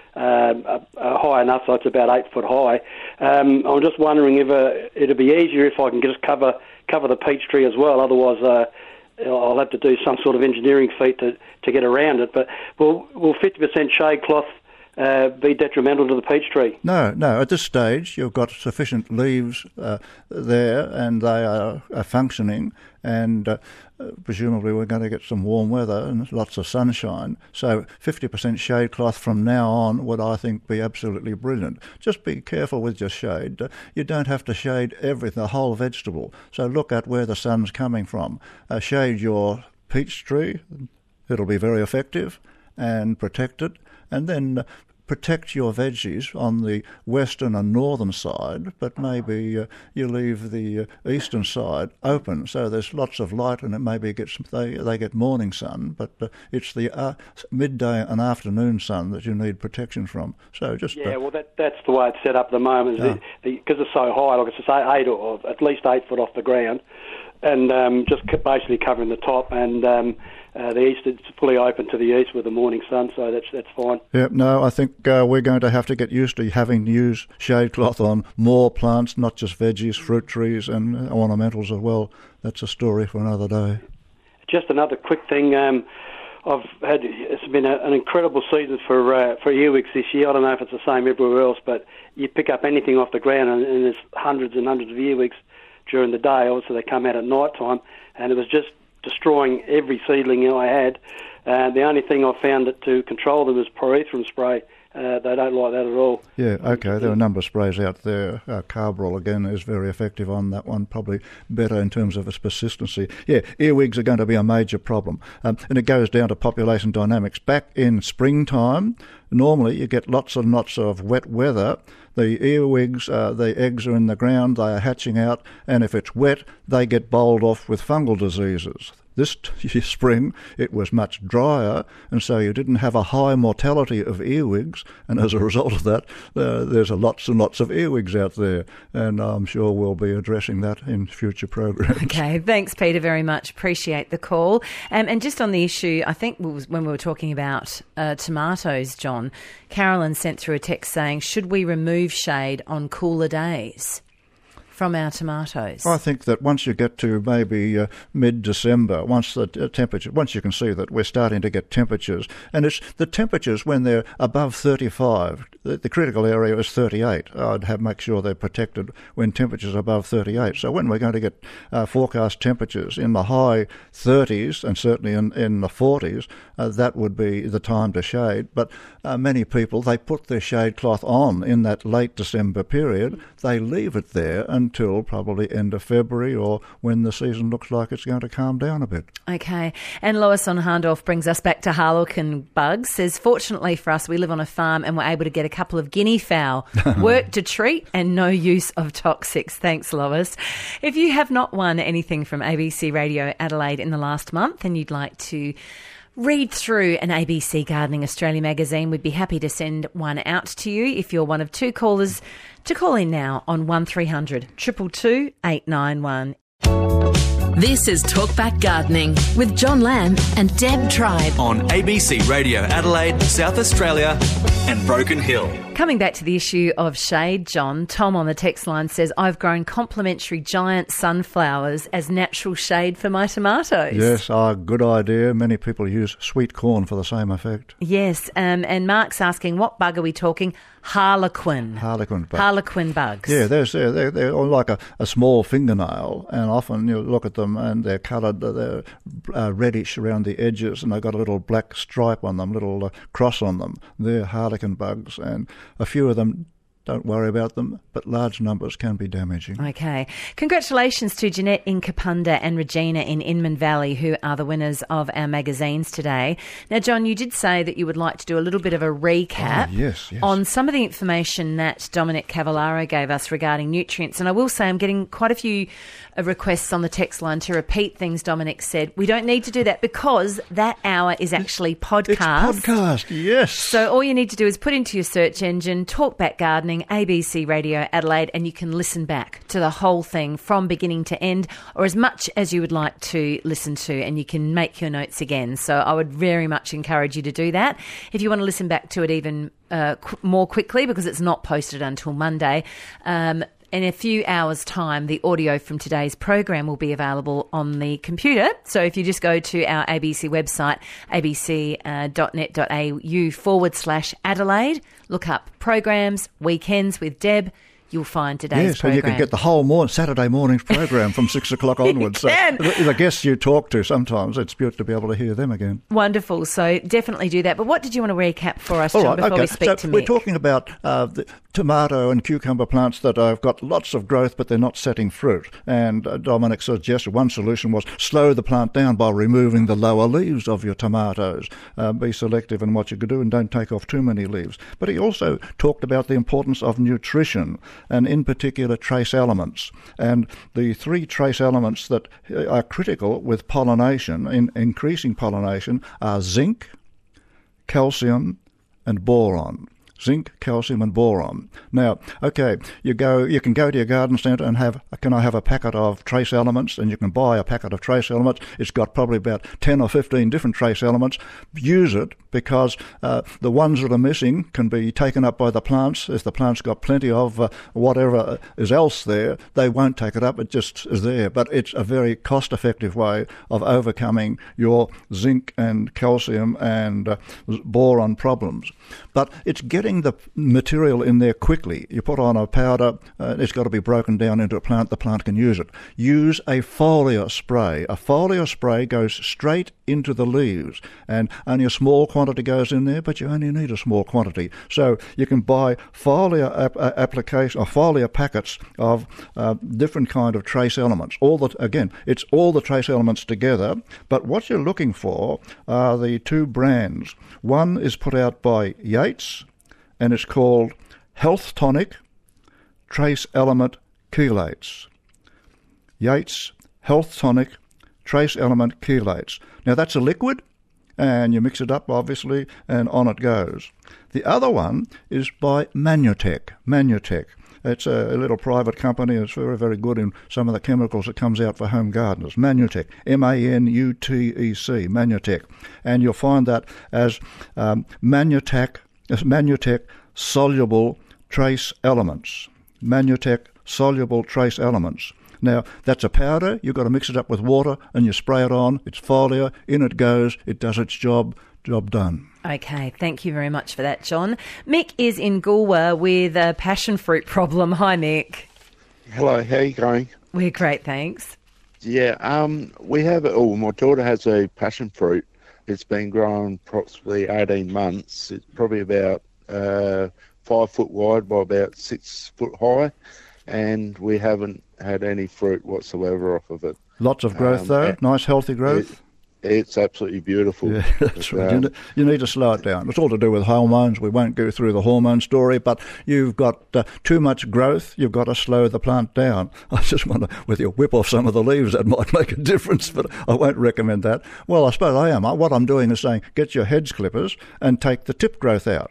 Speaker 11: um, uh, uh, high enough so it's about eight foot high. Um, I'm just wondering if uh, it'd be easier if I can just cover cover the peach tree as well. Otherwise, uh, I'll have to do some sort of engineering feat to, to get around it. But will will fifty percent shade cloth uh, be detrimental to the peach tree?
Speaker 3: No, no. At this stage, you've got sufficient leaves uh, there, and they are, are functioning, and uh, presumably we're going to get some warm weather and lots of sunshine. So fifty percent shade cloth from now on would, I think, be absolutely brilliant. Just be careful with your shade. Uh, you don't have to shade everything, the whole vegetable. So look at where the sun's coming from. Uh, shade your peach tree. It'll be very effective and protect it. And then uh, protect your veggies on the western and northern side, but maybe uh, you leave the uh, eastern side open so there's lots of light, and it maybe gets they they get morning sun, but uh, it's the uh, midday and afternoon sun that you need protection from. So just
Speaker 11: yeah,
Speaker 3: uh,
Speaker 11: well that that's the way it's set up at the moment, because
Speaker 3: oh.
Speaker 11: the, the, it's so high, like it's eight or, or at least eight foot off the ground, and um, just basically covering the top, and um, uh, the east it's fully open to the east with the morning sun, so that's that's fine.
Speaker 3: Yeah, no, I think uh, we're going to have to get used to having to use shade cloth on more plants, not just veggies, fruit trees and uh, ornamentals as well. That's a story for another day.
Speaker 11: Just another quick thing. Um, I've had it's been a, an incredible season for uh, for earwigs this year. I don't know if it's the same everywhere else, but you pick up anything off the ground and, and there's hundreds and hundreds of earwigs during the day. Obviously, they come out at night time, and it was just destroying every seedling I had. Uh, the only thing I found that to control them is pyrethrum spray. Uh, they don't like that at all.
Speaker 3: Yeah, okay, there are a number of sprays out there. Uh, Carbaryl, again, is very effective on that one, probably better in terms of its persistency. Yeah, earwigs are going to be a major problem. Um, and it goes down to population dynamics. Back in springtime, normally you get lots and lots of wet weather. The earwigs, uh, the eggs are in the ground, they are hatching out, and if it's wet, they get bowled off with fungal diseases. This t- spring, it was much drier, and so you didn't have a high mortality of earwigs, and as a result of that, uh, there's a lots and lots of earwigs out there, and I'm sure we'll be addressing that in future programs.
Speaker 2: Okay, thanks, Peter, very much. Appreciate the call. Um, and just on the issue, I think when we were talking about uh, tomatoes, John, Carolyn sent through a text saying, should we remove shade on cooler days from our tomatoes?
Speaker 3: I think that once you get to maybe uh, mid-December, once the uh, temperature, once you can see that we're starting to get temperatures, and it's the temperatures when they're above thirty-five. The, the critical area is thirty-eight. I'd have make sure they're protected when temperatures are above thirty-eight. So when we're going to get uh, forecast temperatures in the high thirties and certainly in, in the forties, uh, that would be the time to shade. But uh, many people, they put their shade cloth on in that late December period. They leave it there and until probably end of February or when the season looks like it's going to calm down a bit.
Speaker 2: Okay. And Lois on Harndorf brings us back to harlequin bugs. Says, fortunately for us, we live on a farm and we're able to get a couple of guinea fowl, work to treat and no use of toxics. Thanks, Lois. If you have not won anything from A B C Radio Adelaide in the last month and you'd like to read through an A B C Gardening Australia magazine, we'd be happy to send one out to you if you're one of two callers to call in now on one three hundred, two two two, eight nine one.
Speaker 1: This is Talkback Gardening with John Lamb and Deb Tribe
Speaker 8: on A B C Radio Adelaide, South Australia and Broken Hill.
Speaker 2: Coming back to the issue of shade, John, Tom on the text line says, I've grown complimentary giant sunflowers as natural shade for my tomatoes.
Speaker 3: Yes, ah, good idea. Many people use sweet corn for the same effect.
Speaker 2: Yes, um, and Mark's asking, what bug are we talking? Harlequin.
Speaker 3: Harlequin bugs.
Speaker 2: Harlequin bugs.
Speaker 3: Yeah, they're, they're, they're like a, a small fingernail, and often you look at them and they're coloured, they're uh, reddish around the edges, and they've got a little black stripe on them, little uh, cross on them. They're harlequin bugs, and a few of them, don't worry about them, but large numbers can be damaging.
Speaker 2: Okay. Congratulations to Jeanette in Kapunda and Regina in Inman Valley, who are the winners of our magazines today. Now, John, you did say that you would like to do a little bit of a recap
Speaker 3: oh, yes, yes.
Speaker 2: on some of the information that Dominic Cavallaro gave us regarding nutrients. And I will say I'm getting quite a few uh, requests on the text line to repeat things Dominic said. We don't need to do that because that hour is actually podcast.
Speaker 3: It's podcast, yes.
Speaker 2: So all you need to do is put into your search engine, Talkback Gardening, A B C Radio Adelaide, and you can listen back to the whole thing from beginning to end, or as much as you would like to listen to, and you can make your notes again. So I would very much encourage you to do that. If you want to listen back to it even uh, qu- more quickly, because it's not posted until Monday, um, in a few hours' time, the audio from today's program will be available on the computer. So if you just go to our A B C website, abc.net.au forward slash Adelaide, look up programs, weekends with Deb, you'll find today's
Speaker 3: yes,
Speaker 2: program.
Speaker 3: Yes, so you can get the whole morning, Saturday morning's program from six o'clock onwards.
Speaker 2: You can.
Speaker 3: So the guests you talk to, sometimes it's good to be able to hear them again.
Speaker 2: Wonderful. So definitely do that. But what did you want to recap for us,
Speaker 3: All
Speaker 2: John,
Speaker 3: right,
Speaker 2: before
Speaker 3: okay.
Speaker 2: we speak
Speaker 3: so
Speaker 2: to Mick?
Speaker 3: We're talking about uh, the tomato and cucumber plants that have got lots of growth, but they're not setting fruit. And uh, Dominic suggested one solution was slow the plant down by removing the lower leaves of your tomatoes. Uh, be selective in what you could do and don't take off too many leaves. But he also talked about the importance of nutrition, and in particular trace elements. And the three trace elements that are critical with pollination, in increasing pollination, are zinc, calcium, and boron. Zinc, calcium, and boron. Now, okay, you go. You can go to your garden centre and have. Can I have a packet of trace elements? And you can buy a packet of trace elements. It's got probably about ten or fifteen different trace elements. Use it because uh, the ones that are missing can be taken up by the plants. If the plant's got plenty of uh, whatever is else there, they won't take it up. It just is there. But it's a very cost-effective way of overcoming your zinc and calcium and uh, boron problems. But it's getting the material in there quickly. You put on a powder, uh, it's got to be broken down into a plant, the plant can use it. Use a foliar spray. A foliar spray goes straight into the leaves, and only a small quantity goes in there, but you only need a small quantity. So you can buy foliar ap- application or foliar packets of uh, different kind of trace elements. All the again, it's all the trace elements together, but what you're looking for are the two brands. One is put out by Yates, and it's called Health Tonic Trace Element Chelates. Yates Health Tonic Trace Element Chelates. Now that's a liquid, and you mix it up, obviously, and on it goes. The other one is by Manutech. Manutech. It's a, a little private company. It's very, very good in some of the chemicals that comes out for home gardeners. Manutech, M A N U T E C, Manutech. And you'll find that as um, Manutech, as Manutech soluble trace elements. Manutech soluble trace elements. Now, that's a powder. You've got to mix it up with water, and you spray it on. It's foliar. In it goes. It does its job. Job done.
Speaker 2: Okay, thank you very much for that, John. Mick is in Goolwa with a passion fruit problem. Hi, Mick.
Speaker 12: Hello, how are you going?
Speaker 2: We're great, thanks.
Speaker 12: Yeah, um, we have, oh, my daughter has a passion fruit. It's been growing approximately eighteen months. It's probably about uh, five foot wide by about six foot high, and we haven't had any fruit whatsoever off of it.
Speaker 3: Lots of growth, um, though? Nice, healthy growth?
Speaker 12: It, It's absolutely beautiful.
Speaker 3: Yeah, that's
Speaker 12: but,
Speaker 3: right.
Speaker 12: um,
Speaker 3: you, you need to slow it down. It's all to do with hormones. We won't go through the hormone story, but you've got uh, too much growth. You've got to slow the plant down. I just wonder whether you whip off some of the leaves, that might make a difference, but I won't recommend that. Well, I suppose I am. What I'm doing is saying get your hedge clippers and take the tip growth out.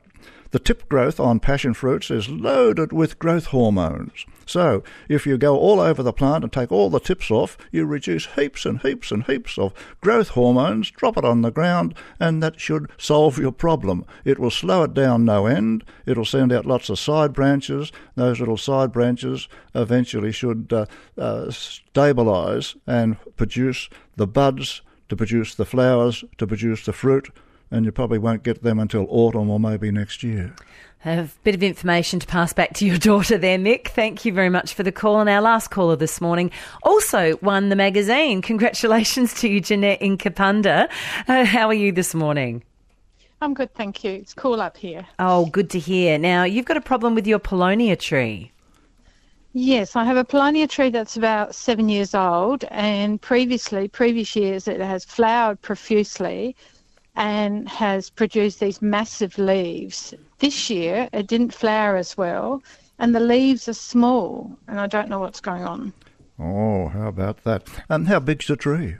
Speaker 3: The tip growth on passion fruits is loaded with growth hormones. So if you go all over the plant and take all the tips off, you reduce heaps and heaps and heaps of growth hormones, drop it on the ground, and that should solve your problem. It will slow it down no end. It'll send out lots of side branches. Those little side branches eventually should uh, uh, stabilise and produce the buds, to produce the flowers, to produce the fruit, and you probably won't get them until autumn or maybe next year.
Speaker 2: A bit of information to pass back to your daughter there, Mick. Thank you very much for the call. And our last caller this morning also won the magazine. Congratulations to you, Jeanette in Kapunda. Uh, how are you this morning?
Speaker 13: I'm good, thank you. It's cool up here.
Speaker 2: Oh, good to hear. Now, you've got a problem with your Paulownia tree.
Speaker 13: Yes, I have a Paulownia tree that's about seven years old, and previously, previous years, it has flowered profusely and has produced these massive leaves. This year, it didn't flower as well, and the leaves are small, and I don't know what's going on.
Speaker 3: Oh, how about that? And how big's the tree?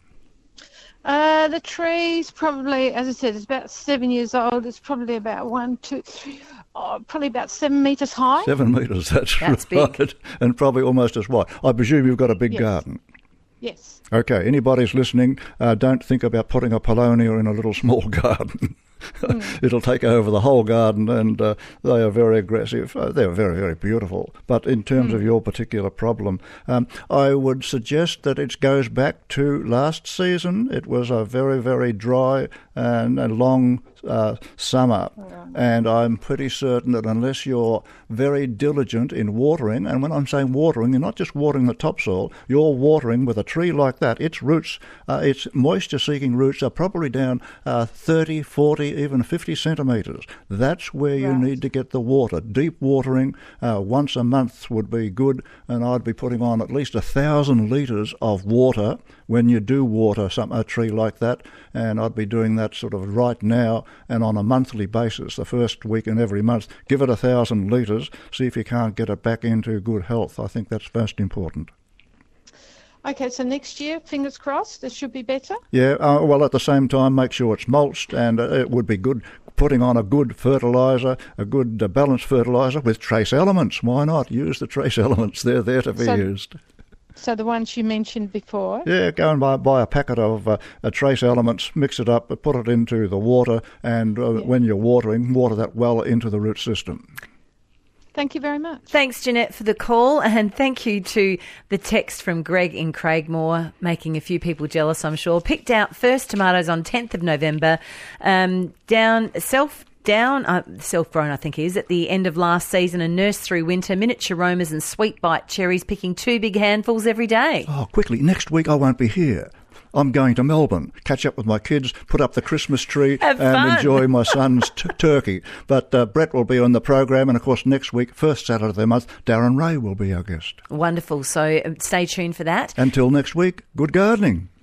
Speaker 13: Uh, the tree's probably, as I said, it's about seven years old. It's probably about one, two, three, oh, probably about seven metres high.
Speaker 3: Seven metres, that's,
Speaker 2: that's
Speaker 3: right.
Speaker 2: Big.
Speaker 3: And probably almost as wide. I presume you've got a big
Speaker 13: Yes.
Speaker 3: garden.
Speaker 13: Yes.
Speaker 3: Okay, anybody's listening, uh, don't think about putting a Paulownia in a little small garden. Mm. It'll take over the whole garden, and uh, they are very aggressive. Uh, they're very, very beautiful. But in terms mm. of your particular problem, um, I would suggest that it goes back to last season. It was a very, very dry and a long uh, summer, yeah. and I'm pretty certain that unless you're very diligent in watering, and when I'm saying watering, you're not just watering the topsoil, you're watering with a tree like that. Its roots, uh, its moisture-seeking roots are probably down uh, thirty, forty, even fifty centimetres. That's where you right. need to get the water. Deep watering uh, once a month would be good, and I'd be putting on at least a thousand litres of water when you do water some a tree like that, and I'd be doing that sort of right now and on a monthly basis, the first week in every month. Give it a thousand litres, see if you can't get it back into good health. I think that's most important.
Speaker 13: Okay, so next year, fingers crossed, it should be better?
Speaker 3: Yeah, uh, well, at the same time, make sure it's mulched, and uh, it would be good putting on a good fertiliser, a good uh, balanced fertiliser with trace elements. Why not? Use the trace elements. They're there to be
Speaker 13: so,
Speaker 3: used.
Speaker 13: So the ones you mentioned before?
Speaker 3: Yeah, go and buy, buy a packet of uh, uh, trace elements, mix it up, put it into the water, and uh, yeah. when you're watering, water that well into the root system.
Speaker 13: Thank you very much.
Speaker 2: Thanks, Jeanette, for the call, and thank you to the text from Greg in Craigmore, making a few people jealous, I'm sure. Picked out first tomatoes on tenth of November, um, down self down uh, self-grown I think it is, at the end of last season, and nursed through winter, miniature romas and sweet bite cherries, picking two big handfuls every day.
Speaker 3: Oh, quickly, next week I won't be here. I'm going to Melbourne, catch up with my kids, put up the Christmas tree
Speaker 2: Have
Speaker 3: and
Speaker 2: fun.
Speaker 3: enjoy my son's t- turkey. But uh, Brett will be on the program, and of course next week, first Saturday of the month, Darren Ray will be our guest.
Speaker 2: Wonderful, so stay tuned for that.
Speaker 3: Until next week, good gardening.